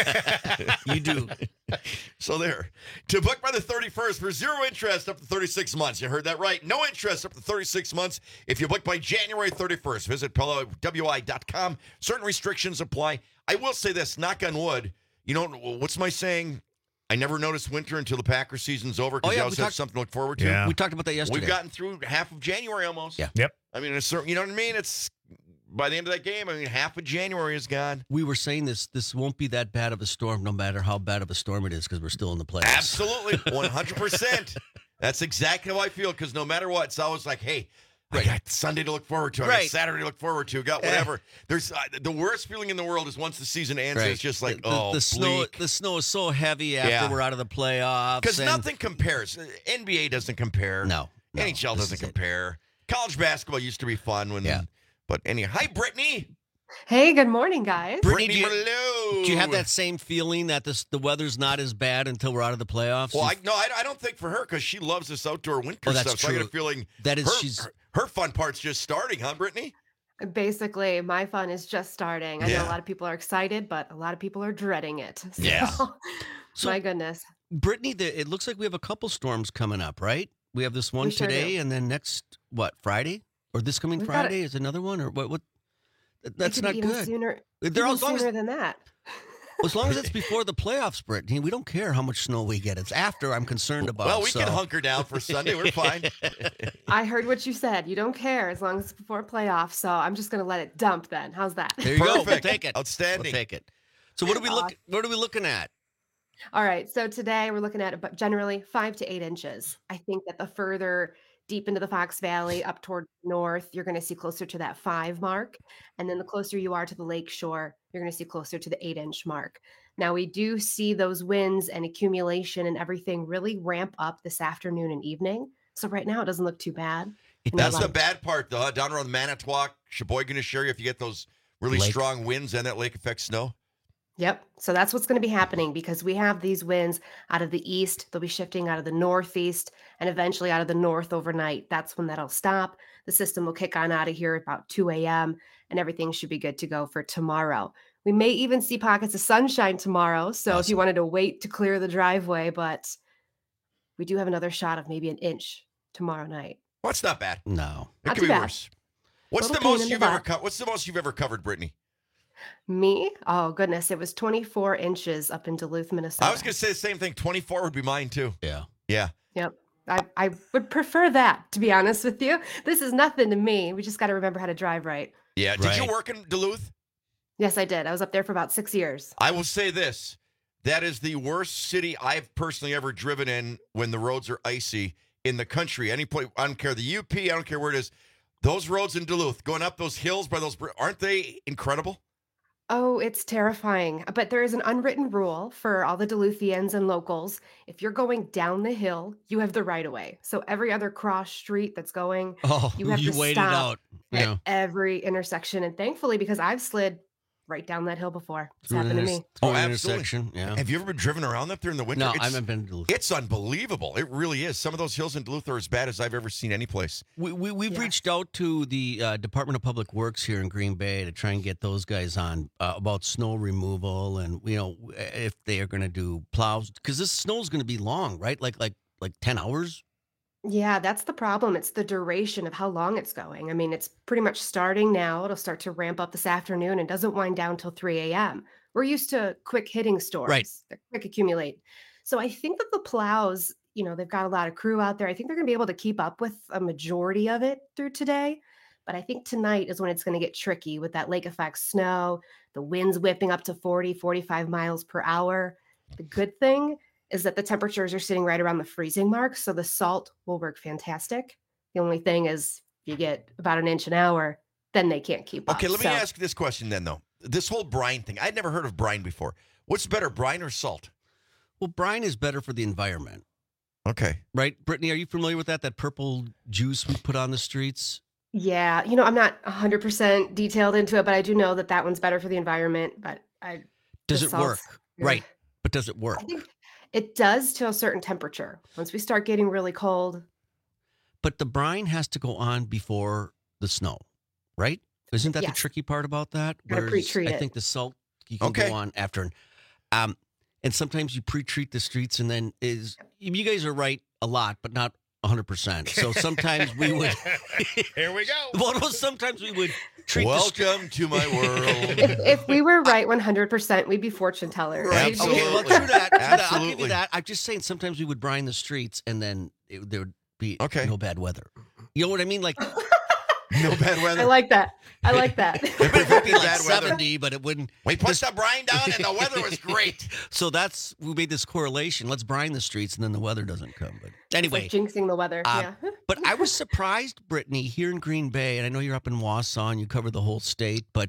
You do. So there. To book by the 31st for zero interest up to 36 months. You heard that right. No interest up to 36 months if you book by January 31st. Visit PellaWI.com. Certain restrictions apply. I will say this, knock on wood. You know, what's my saying? I never noticed winter until the Packer season's over because you always have something to look forward to. Yeah. We talked about that yesterday. We've gotten through half of January almost. Yeah. Yep. I mean, you know what I mean? It's by the end of that game, half of January is gone. We were saying this won't be that bad of a storm, no matter how bad of a storm it is, because we're still in the playoffs. Absolutely, 100%. That's exactly how I feel, because no matter what, it's always like, hey, I got Sunday to look forward to. I got Saturday to look forward to. Got whatever. There's the worst feeling in the world is once the season ends. It's just like the snow. The snow is so heavy after we're out of the playoffs. Because nothing compares. NBA doesn't compare. No. NHL doesn't compare. College basketball used to be fun when. Yeah. But anyhow, hi Brittany. Hey, good morning, guys. Brittany, do you have that same feeling that the weather's not as bad until we're out of the playoffs? Well, I don't think for her, because she loves this outdoor winter stuff. True. So I get a feeling that is her fun part's just starting, huh, Brittany? Basically, my fun is just starting. I know a lot of people are excited, but a lot of people are dreading it. So, my goodness. Brittany, it looks like we have a couple storms coming up, right? We have this one today, and then next, Friday? Or this coming Friday is another one? Or what? That's not good. They're all sooner than that. As long as it's before the playoffs, Brittany, we don't care how much snow we get. It's after I'm concerned about. Well, we can hunker down for Sunday. We're fine. I heard what you said. You don't care as long as it's before playoffs. So I'm just going to let it dump then. How's that? There you go. We'll take it. Outstanding. We'll take it. So what are we looking at? All right. So today we're looking at generally 5 to 8 inches. I think that the further deep into the Fox Valley, up toward the north, you're going to see closer to that 5 mark. And then the closer you are to the lake shore, you're going to see closer to the 8-inch mark. Now, we do see those winds and accumulation and everything really ramp up this afternoon and evening. So right now, it doesn't look too bad. That's the bad part, though. Down around Manitowoc, Sheboygan, Sherry, if you get those really strong winds and that lake effect snow. Yep. So that's what's going to be happening, because we have these winds out of the east. They'll be shifting out of the northeast and eventually out of the north overnight. That's when that'll stop. The system will kick on out of here about 2 a.m. and everything should be good to go for tomorrow. We may even see pockets of sunshine tomorrow. So if you wanted to wait to clear the driveway, but we do have another shot of maybe 1 inch tomorrow night. Well, it's not bad. No. It could be worse. What's the most you've ever covered, Brittany? Me? Oh, goodness. It was 24 inches up in Duluth, Minnesota. I was going to say the same thing. 24 would be mine, too. Yeah. Yeah. Yep. I would prefer that, to be honest with you. This is nothing to me. We just got to remember how to drive right. Yeah. Did you work in Duluth? Yes, I did. I was up there for about 6 years. I will say this. That is the worst city I've personally ever driven in when the roads are icy in the country. Any place, I don't care the UP, I don't care where it is. Those roads in Duluth, going up those hills by those, aren't they incredible? Oh, it's terrifying. But there is an unwritten rule for all the Duluthians and locals. If you're going down the hill, you have the right of way. So every other cross street that's going, you have to wait stop it out. at every intersection. And thankfully, because I've slid right down that hill before. It's happened to me. Oh, absolutely. Yeah. Have you ever been driven around up there in the winter? No, I haven't been to Duluth. It's unbelievable. It really is. Some of those hills in Duluth are as bad as I've ever seen any place. We've reached out to the Department of Public Works here in Green Bay to try and get those guys on about snow removal and, if they are going to do plows. Because this snow is going to be long, right? Like 10 hours? Yeah, that's the problem. It's the duration of how long it's going. I mean, it's pretty much starting now. It'll start to ramp up this afternoon and doesn't wind down till 3 a.m. We're used to quick hitting Right. storms that quick accumulate. So I think that the plows, they've got a lot of crew out there. I think they're going to be able to keep up with a majority of it through today. But I think tonight is when it's going to get tricky with that lake effect snow, the winds whipping up to 40, 45 miles per hour. The good thing is that the temperatures are sitting right around the freezing mark, so the salt will work fantastic. The only thing is if you get about an inch an hour, then they can't keep up. Okay, let me ask this question then, though. This whole brine thing, I'd never heard of brine before. What's better, brine or salt? Well, brine is better for the environment. Okay. Right? Brittany, are you familiar with that purple juice we put on the streets? Yeah, I'm not 100% detailed into it, but I do know that one's better for the environment. But Does it work? Right. But does it work? I think it does to a certain temperature. Once we start getting really cold. But the brine has to go on before the snow, right? Isn't that the tricky part about that? Gotta pre-treat I it. think the salt you can go on after. And sometimes you pre-treat the streets, and then you guys are right a lot, but not 100%. So sometimes we would. Here we go. Well, no, sometimes we would treat. Welcome to my world. If we were right 100%, we'd be fortune tellers. Right. Okay. Well, true that. Absolutely. I'll give you that. I'm just saying sometimes we would brine the streets, and then there would be no bad weather. You know what I mean? Like no bad weather. I like that. It would be like 70, but it wouldn't. We put the brine down, and the weather was great. So we made this correlation. Let's brine the streets, and then the weather doesn't come. But anyway, it's like jinxing the weather. Yeah. But I was surprised, Brittany, here in Green Bay, and I know you're up in Wausau and you cover the whole state, but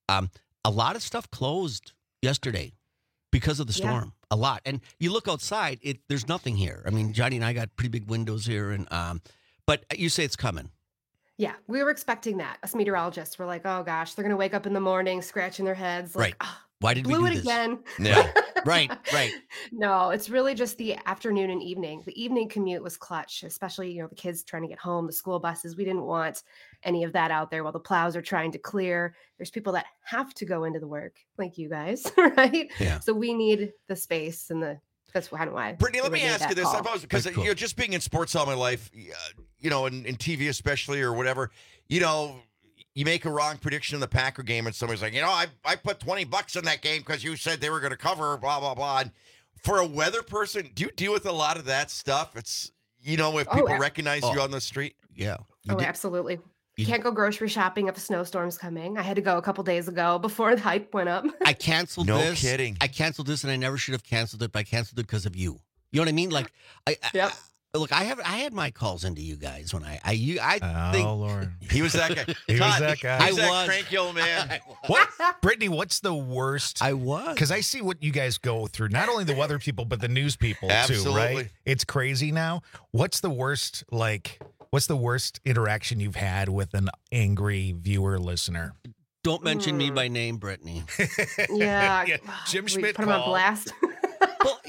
a lot of stuff closed yesterday because of the storm. A lot. And you look outside, there's nothing here. I mean, Johnny and I got pretty big windows here, and but you say it's coming. Yeah, we were expecting that. Us meteorologists were like, oh gosh, they're going to wake up in the morning scratching their heads. Like, right. Why did we blew do it this? again. Yeah. Right. No, it's really just the afternoon and evening. The evening commute was clutch, especially, the kids trying to get home, the school buses. We didn't want any of that out there while the plows are trying to clear. There's people that have to go into the work, like you guys, right? Yeah. So we need the space and that's kind of why. Brittany, let me ask you this. Call. I've always, because just being in sports all my life, in TV especially or whatever, you make a wrong prediction in the Packer game and somebody's like, I put $20 in that game because you said they were going to cover, blah, blah, blah. And for a weather person, do you deal with a lot of that stuff? It's, if people recognize you on the street? Yeah. Absolutely. You can't go grocery shopping if a snowstorm's coming. I had to go a couple days ago before the hype went up. I canceled this. No kidding. I canceled this, and I never should have canceled it, but I canceled it because of you. You know what I mean? Like, look, I had my calls into you guys when I think. Oh, Lord. He was that guy. He was that guy. He was that cranky old man. What? Brittany, what's the worst? I was. Because I see what you guys go through. Not only the weather people, but the news people, Absolutely. too, right? It's crazy now. What's the worst interaction you've had with an angry viewer listener? Don't mention me by name, Brittany. Yeah. Jim We Schmidt put him on called. blast. Well,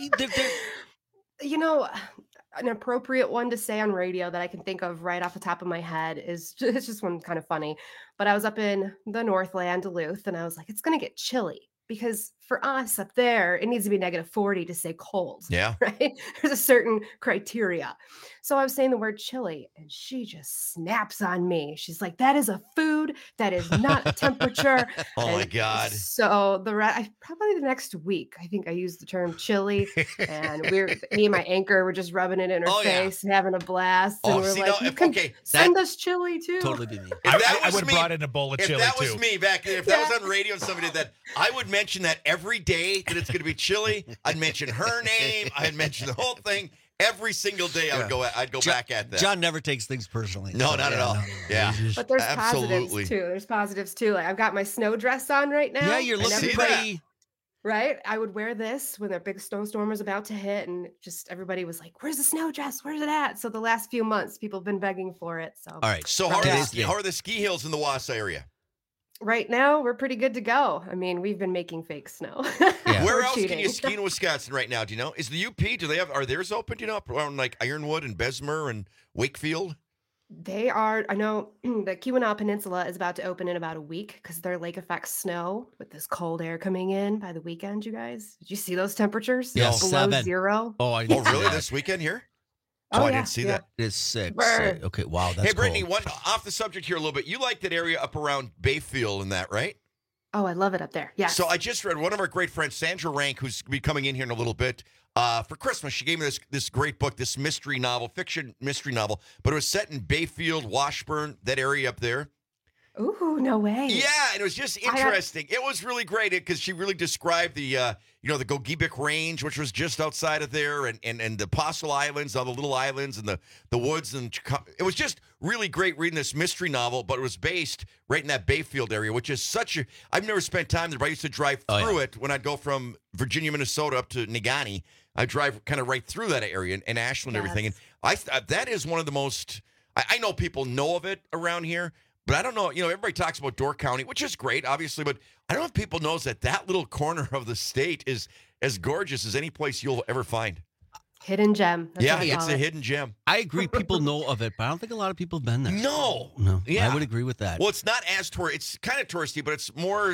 an appropriate one to say on radio that I can think of right off the top of my head is it's just one kind of funny. But I was up in the Northland, Duluth, and I was like, it's going to get chilly because for us up there, it needs to be -40 to say cold. Yeah. Right. There's a certain criteria. So I was saying the word chili and she just snaps on me. She's like, that is a food. That is not a temperature. Oh my And God. So probably the next week, I think I used the term chili and me and my anchor were just rubbing it in her Oh, yeah. face and having a blast. And Oh, we're see, like, no, you can okay, send us chili too. Totally be me. I would have brought in a bowl of If chili, that too. was me back then, if that was on radio and somebody did that, I would mention that every day that it's going to be chilly. I'd mention her name. I'd mention the whole thing. Every single day I'd go back at that. John never takes things personally. No, not at all. Yeah. But there's Absolutely. positives too. There's positives too. Like I've got my snow dress on right now. Yeah, you're and looking everybody- pretty. Right? I would wear this when a big snowstorm was about to hit, and just everybody was like, where's the snow dress? Where's it at? So the last few months, people have been begging for it. So All right. So how are the ski hills in the Wausau area? right now, we're pretty good to go. I mean, we've been making fake snow. Yeah. Where We're else can cheating. you ski in Wisconsin right now? Do you know? Is the UP, are theirs open, do you know, up around like Ironwood and Bessemer and Wakefield? They are, I know the Keweenaw Peninsula is about to open in about a week because their lake affects snow with this cold air coming in by the weekend, you guys. Did you see those temperatures? Yeah, Below 7. zero. Oh, I Oh, really? This weekend here? Oh, I didn't see that. It's 6. Brr. Okay, wow, that's Hey, Brittany, cold. one off the subject here a little bit. You like that area up around Bayfield and that, right? Oh, I love it up there. Yes. So I just read one of our great friends, Sandra Rank, who's going to be coming in here in a little bit. For Christmas, she gave me this great book, this mystery novel, fiction mystery novel, but it was set in Bayfield, Washburn, that area up there. Ooh, no way. Yeah, and it was just interesting. It was really great because she really described the the Gogebic Range, which was just outside of there, and the Apostle Islands, all the little islands, and the woods, and it was just really great reading this mystery novel. But it was based right in that Bayfield area, which is I've never spent time there, but I used to drive through it when I'd go from Virginia, Minnesota up to Negaunee. I drive kind of right through that area and Ashland and everything, and that is one of the most. I know people know of it around here. But I don't know, everybody talks about Door County, which is great, obviously, but I don't know if people knows that little corner of the state is as gorgeous as any place you'll ever find. Hidden gem. That's yeah, it's a hidden gem. I agree. People know of it, but I don't think a lot of people have been there. No. Yeah. I would agree with that. Well, it's not as it's kind of touristy, but it's more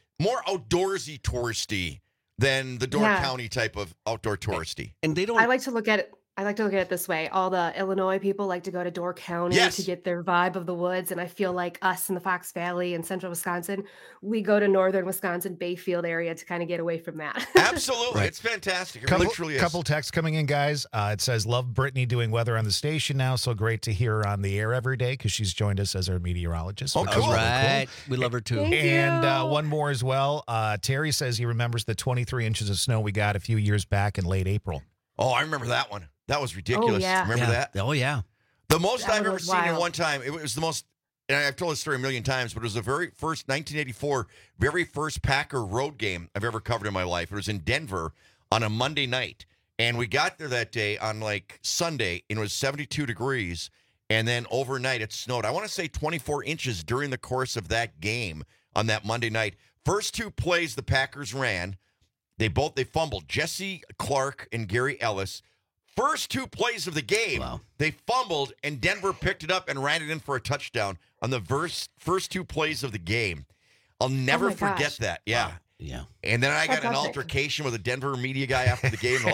outdoorsy touristy than the Door County type of outdoor touristy. And they don't. I like to look at it this way. All the Illinois people like to go to Door County to get their vibe of the woods. And I feel like us in the Fox Valley and central Wisconsin, we go to northern Wisconsin, Bayfield area to kind of get away from that. Absolutely. Right. It's fantastic. It literally is. Couple texts coming in, guys. It says, love Brittany doing weather on the station now. So great to hear her on the air every day because she's joined us as our meteorologist. Oh, cool. Right. Cool. We love her too. And one more as well. Terry says he remembers the 23 inches of snow we got a few years back in late April. Oh, I remember that one. That was ridiculous. Oh, yeah. Remember that? Oh, yeah. The most I've ever seen in wild. one time, it was the most, and I've told this story a million times, but it was the very first 1984, very first Packer road game I've ever covered in my life. It was in Denver on a Monday night. And we got there that day on like Sunday, and it was 72 degrees. And then overnight it snowed. I want to say 24 inches during the course of that game on that Monday night. First two plays the Packers ran, they fumbled. Jesse Clark and Gary Ellis. First two plays of the game, they fumbled, and Denver picked it up and ran it in for a touchdown on the first two plays of the game. I'll never forget that. Yeah. Wow. Yeah. And then I got an altercation with a Denver media guy after the game.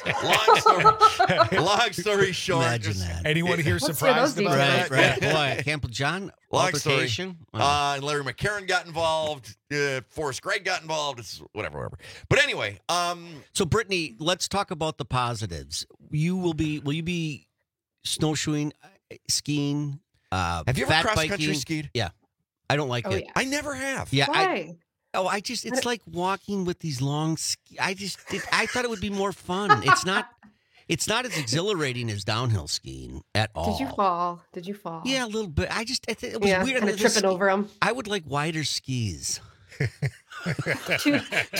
Long story short. Imagine that. Anyone here surprised about that? Right. Boy, Campbell John, long story. altercation. And Larry McCarron got involved. Forrest Gregg got involved. It's whatever. But anyway. So, Brittany, let's talk about the positives. Will you be snowshoeing, skiing, have you ever cross-country skied? Yeah. I don't like it. Yeah. I never have. Yeah. Why? It's like walking with these long I thought it would be more fun. It's not as exhilarating as downhill skiing at all. Did you fall? Yeah, a little bit. It was weird. Kind of tripping over them. I would like wider skis. two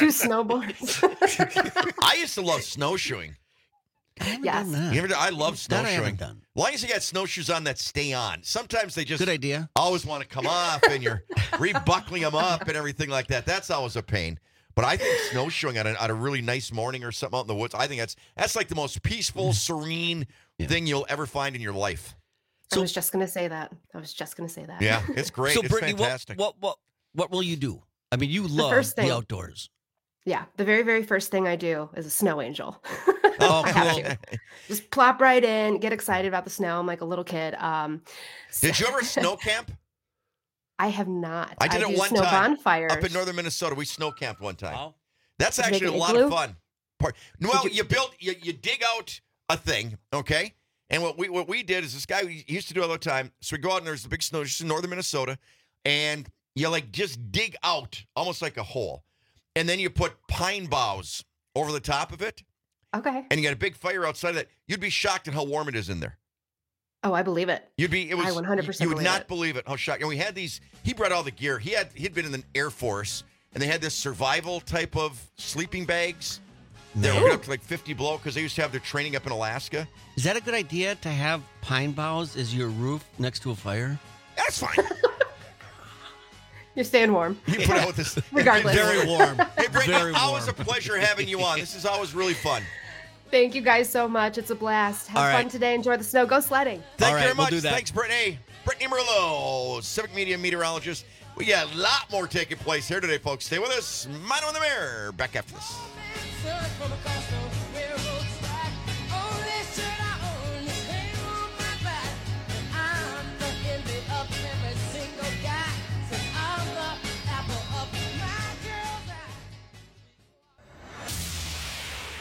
snowboards. I used to love snowshoeing. I haven't done that. I love snowshoeing. I haven't done. As long as you got snowshoes on that stay on. Sometimes they just good idea. Always want to come off, and you're rebuckling them up and everything like that. That's always a pain. But I think snowshoeing on a really nice morning or something out in the woods, I think that's like the most peaceful, serene thing you'll ever find in your life. I was just going to say that. Yeah, it's great. So, it's Brittany, fantastic. what will you do? I mean, you love the outdoors. Yeah, the very, very first thing I do is a snow angel. Oh, I have to. Just plop right in, get excited about the snow. I'm like a little kid. Did you ever snow camp? I have not. I did it one snow time. Bonfires. Up in northern Minnesota, we snow camped one time. Oh. That's Did you actually a make lot an of igloo? fun. Well, you dig out a thing, okay? And what we did is this guy we used to do all the time. So we go out and there's the big snow just in northern Minnesota, and you like just dig out almost like a hole. And then you put pine boughs over the top of it. Okay. And you got a big fire outside of that. You'd be shocked at how warm it is in there. Oh, I believe it. I 100% you would believe not it. believe it. How shocked. And we had these, he brought all the gear. He'd been in the Air Force, and they had this survival type of sleeping bags. They were up to like 50 below because they used to have their training up in Alaska. Is that a good idea to have pine boughs as your roof next to a fire? That's fine. You're staying warm. You put out with this. Regardless. Very warm. Hey, Brittany, Very always warm. a pleasure having you on. This is always really fun. Thank you guys so much. It's a blast. Have fun today. Enjoy the snow. Go sledding. Thank you right, very we'll much. do that. Thanks, Brittany. Brittany Merlot, Civic Media meteorologist. We got a lot more taking place here today, folks. Stay with us. Mano in the Mirror. Back after this.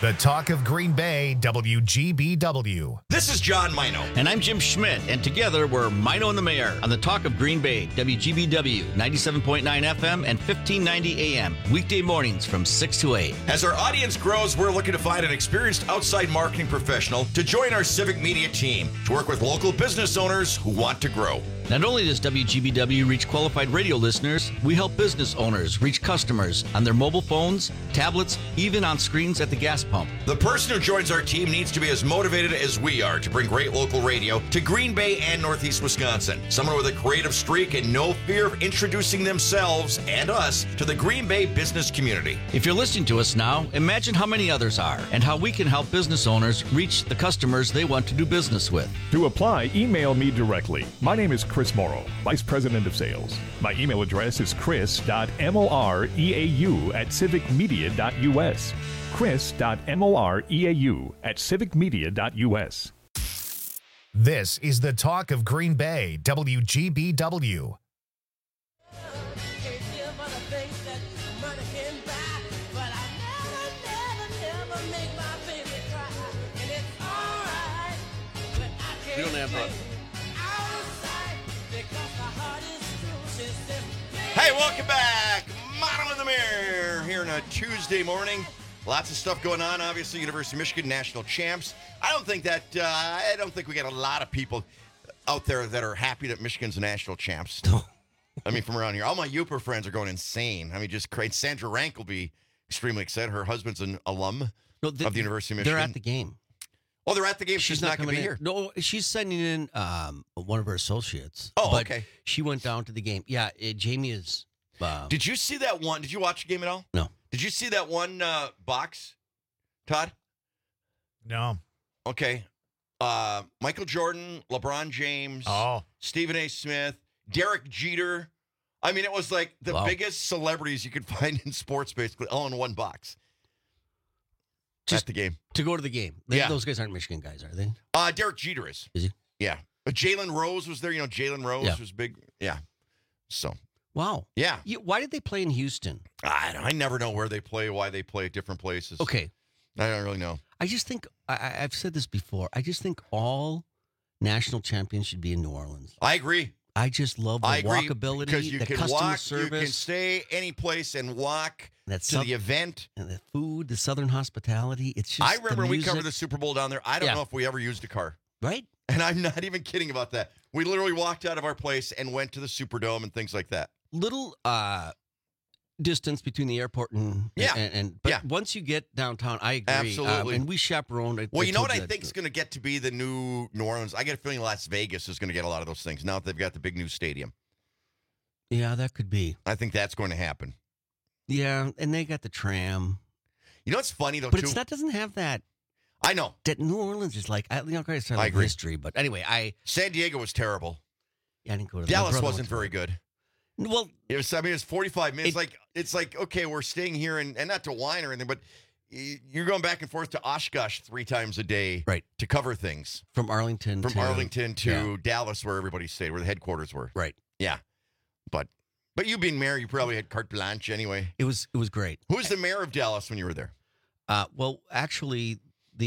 The talk of Green Bay, WGBW. This is John Mino. And I'm Jim Schmidt, and together we're Mino and the Mayor on the Talk of Green Bay, WGBW, 97.9 FM and 1590 AM, weekday mornings from 6 to 8. As our audience grows, we're looking to find an experienced outside marketing professional to join our civic media team to work with local business owners who want to grow. Not only does WGBW reach qualified radio listeners, we help business owners reach customers on their mobile phones, tablets, even on screens at the gas pump. The person who joins our team needs to be as motivated as we are to bring great local radio to Green Bay and Northeast Wisconsin. Someone with a creative streak and no fear of introducing themselves and us to the Green Bay business community. If you're listening to us now, imagine how many others are and how we can help business owners reach the customers they want to do business with. To apply, email me directly. My name is Chris Morrow, Vice President of Sales. My email address is chris.moreau@civicmedia.us. chris.moreau@civicmedia.us. This is the talk of Green Bay, WGBW. We don't have that. Hey, welcome back. Mano in the Mirror here on a Tuesday morning. Lots of stuff going on. Obviously, University of Michigan national champs. I don't think we got a lot of people out there that are happy that Michigan's national champs. I mean, from around here, all my Uper friends are going insane. I mean, just crazy. Sandra Rank will be extremely excited. Her husband's an alum of the University of Michigan. They're at the game. Oh, they're at the game. She's not going to be here. No, she's sending in one of her associates. Oh, okay. She went down to the game. Yeah, Jamie is. Did you see that one? Did you watch the game at all? No. Did you see that one box, Todd? No. Okay. Michael Jordan, LeBron James, Stephen A. Smith, Derek Jeter. I mean, it was like the biggest celebrities you could find in sports, basically, all in one box. Just at the game. To go to the game. Those guys aren't Michigan guys, are they? Derek Jeter is. Is he? Yeah. But Jalen Rose was there. You know, Jalen Rose was big. Yeah. So. Wow. Yeah. Why did they play in Houston? I never know where they play, why they play at different places. Okay. I don't really know. I just think, I've said this before, I just think all national champions should be in New Orleans. I agree. I just love the walkability, because you the can customer walk, service. You can stay any place and walk to the event. And the food, the Southern hospitality. It's just I remember when we covered the Super Bowl down there. I don't know if we ever used a car. Right? And I'm not even kidding about that. We literally walked out of our place and went to the Superdome and things like that. Little distance between the airport and once you get downtown, I agree. Absolutely. And we chaperoned. Well, you know what I think is going to get to be the new New Orleans? I get a feeling Las Vegas is going to get a lot of those things now that they've got the big new stadium. Yeah, that could be. I think that's going to happen. Yeah, and they got the tram. You know what's funny, though, but too? That doesn't have that. I know. That New Orleans is like, I agree. History, but anyway, San Diego was terrible. Yeah, I didn't go to Dallas wasn't very good. Well, it was 45 minutes. It's like, okay, we're staying here and not to whine or anything, but you're going back and forth to Oshkosh 3 times a day to cover things. From Arlington to Dallas, where everybody stayed, where the headquarters were. Right. Yeah. But you being mayor, you probably had carte blanche anyway. It was great. Who was the mayor of Dallas when you were there? Well, actually,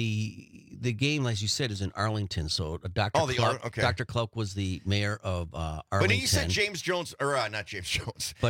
the game, as you said, is in Arlington. So Dr. Clark was the mayor of Arlington. But you said James Jones, or not James Jones, but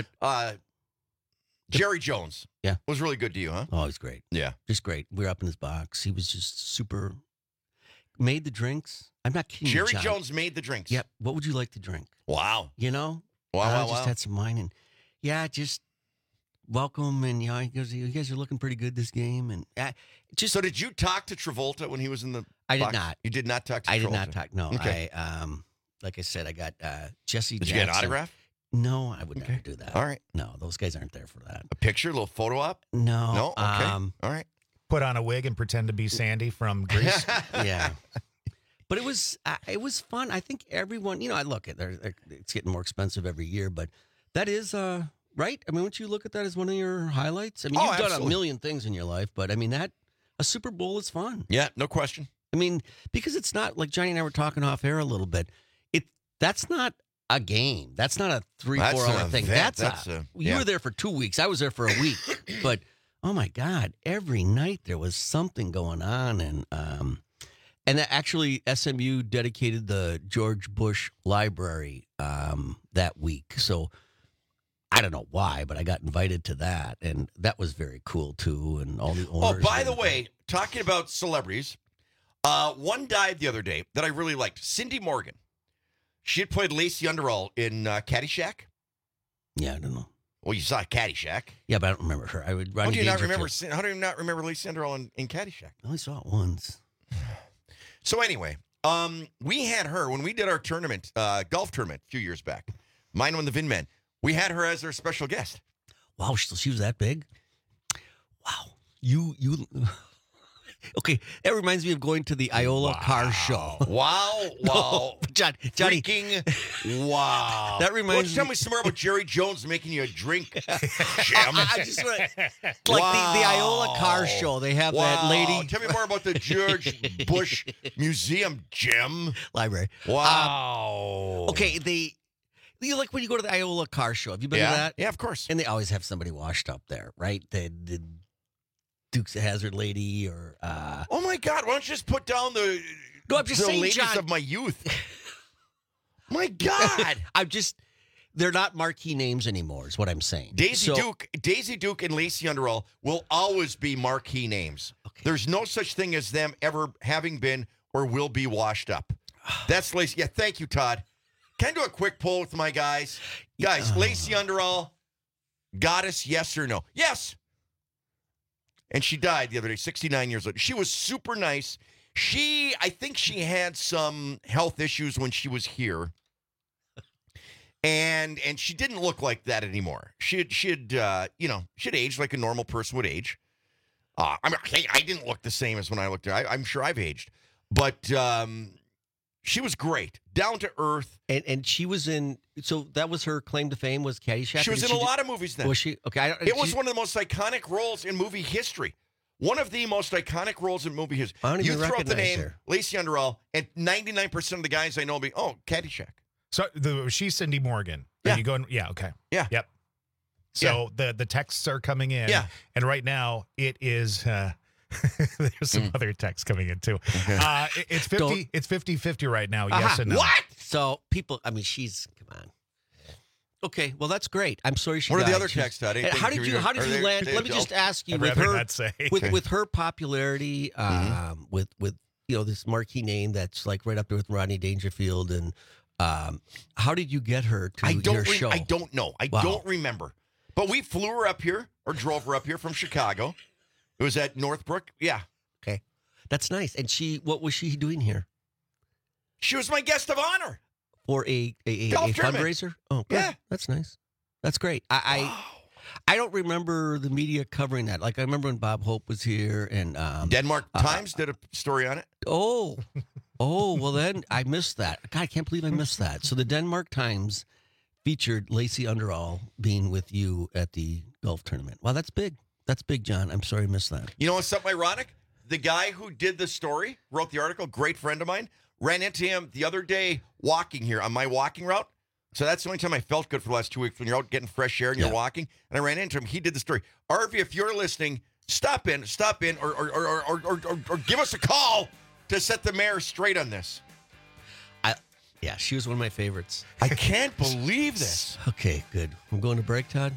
Jerry Jones. Yeah, was really good to you, huh? Oh, he's great. Yeah, just great. We were up in his box. He was just super. Made the drinks. I'm not kidding. Jerry Jones made the drinks. Yep. What would you like to drink? Wow. You know. Wow. I just had some wine and just. Welcome, and he goes, you guys are looking pretty good this game, and So did you talk to Travolta when he was in the? I box? did not. You did not talk to Travolta? I did not talk. No. Okay. Like I said, I got Jesse. Did Jackson. you get an autograph? No, I would never do that. All right. No, those guys aren't there for that. A picture, a little photo op? No. No. Okay. All right. Put on a wig and pretend to be Sandy from Greece. Yeah. But it was fun. I think everyone, I look at it's getting more expensive every year, but that is right? I mean, wouldn't you look at that as one of your highlights? I mean, you've done a million things in your life, but I mean, a Super Bowl is fun. Yeah, no question. I mean, because it's not like Johnny and I were talking off air a little bit. That's not a game. That's not a 3-4 hour thing. You were there for 2 weeks. I was there for a week. But Oh my God! Every night there was something going on, and actually SMU dedicated the George Bush Library that week. So I don't know why, but I got invited to that, and that was very cool too. And all the owners. Oh, by the way, talking about celebrities, one died the other day that I really liked. Cindy Morgan. She had played Lacey Underall in Caddyshack. Yeah, I don't know. Well, you saw Caddyshack. Yeah, but I don't remember her. How do you not remember Lacey Underall in Caddyshack? I only saw it once. So anyway, we had her when we did our tournament, golf tournament a few years back. Mine won the Vin Men. We had her as our special guest. Wow, she was that big? Wow. You okay, that reminds me of going to the Iola Car Show. Wow. No, Johnny. Freaking wow. That reminds me. Tell me some more about Jerry Jones making you a drink, Jim. I just want the Iola Car Show. They have that lady. Tell me more about the George Bush Museum, Jim. Library. Wow. Okay, you like when you go to the Iola Car Show. Have you been to that? Yeah, of course. And they always have somebody washed up there, right? The Dukes of Hazzard lady or oh my God, why don't you just put down the I'm just saying, ladies John, of my youth? My God. They're not marquee names anymore, is what I'm saying. Daisy Duke and Lacey Underall will always be marquee names. Okay. There's no such thing as them ever having been or will be washed up. That's Lacey. Yeah, thank you, Todd. Can I do a quick poll with my guys? Guys, Lacey Underall, goddess, yes or no? Yes. And she died the other day, 69 years old. She was super nice. I think she had some health issues when she was here. And she didn't look like that anymore. She'd aged like a normal person would age. I didn't look the same as when I looked at her. I'm sure I've aged. But she was great, down to earth. And she was in, so that was her claim to fame was Caddyshack? She was in a lot of movies then. Was she? Okay. It was one of the most iconic roles in movie history. One of the most iconic roles in movie history. I don't even throw out the recognize name, her. Lacey Underall, and 99% of the guys I know will be, Caddyshack. So she's Cindy Morgan. Yeah. You going? Yeah. Okay. Yeah. Yep. So the texts are coming in. Yeah. And right now it is. There's some other texts coming in too. Okay. It's 50. It's 50-50 right now. Yes and no. What? So people, come on. Okay, well that's great. I'm sorry she What are the died. other texts, Todd? How did you land? Let me just ask you, with her popularity, with this marquee name that's like right up there with Rodney Dangerfield, and how did you get her to your show? I don't know. I don't remember. But we flew her up here or drove her up here from Chicago. It was at Northbrook. Yeah. Okay, that's nice. And what was she doing here? She was my guest of honor. For a fundraiser? Oh, good. Yeah. That's nice. That's great. I don't remember the media covering that. Like, I remember when Bob Hope was here and... Denmark Times did a story on it. Oh, well then I missed that. God, I can't believe I missed that. So the Denmark Times featured Lacey Underall being with you at the golf tournament. Wow, that's big. That's big, John. I'm sorry I missed that. You know what's something ironic? The guy who did the story, wrote the article, great friend of mine, ran into him the other day walking here on my walking route. So that's the only time I felt good for the last 2 weeks, when you're out getting fresh air and you're walking. And I ran into him. He did the story. RV, if you're listening, stop in, or give us a call to set the mayor straight on this. Yeah, she was one of my favorites. I can't believe this. Okay, good. I'm going to break, Todd.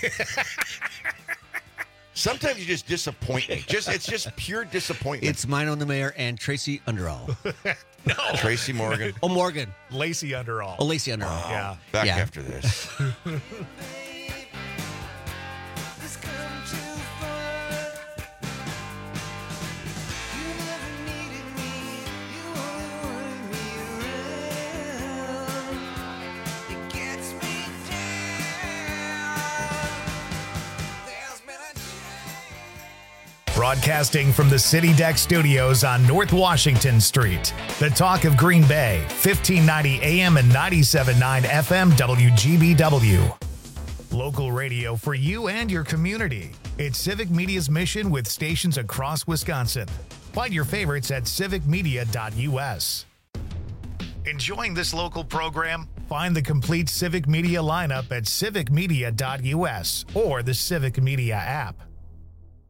Sometimes you just disappoint me. It's just pure disappointment. It's Mine on the Mayor and Tracy Underall. No. Tracy Morgan. Oh, Morgan. Lacey Underall. Oh, Lacey Underall. Yeah. Back after this. Broadcasting from the City Deck Studios on North Washington Street. The talk of Green Bay, 1590 AM and 97.9 FM WGBW. Local radio for you and your community. It's Civic Media's mission with stations across Wisconsin. Find your favorites at civicmedia.us. Enjoying this local program? Find the complete Civic Media lineup at civicmedia.us or the Civic Media app.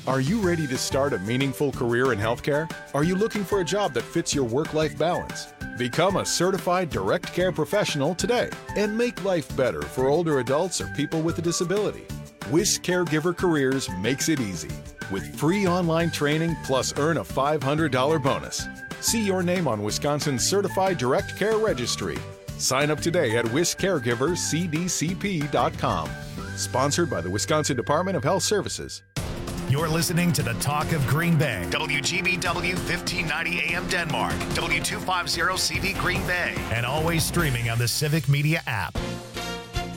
Are you ready to start a meaningful career in healthcare? Are you looking for a job that fits your work-life balance? Become a certified direct care professional today and make life better for older adults or people with a disability. WIS Caregiver Careers makes it easy with free online training plus earn a $500 bonus. See your name on Wisconsin's Certified Direct Care Registry. Sign up today at wiscaregivercdcp.com. Sponsored by the Wisconsin Department of Health Services. You're listening to the Talk of Green Bay. WGBW 1590 AM Denmark. W250 CV Green Bay. And always streaming on the Civic Media app.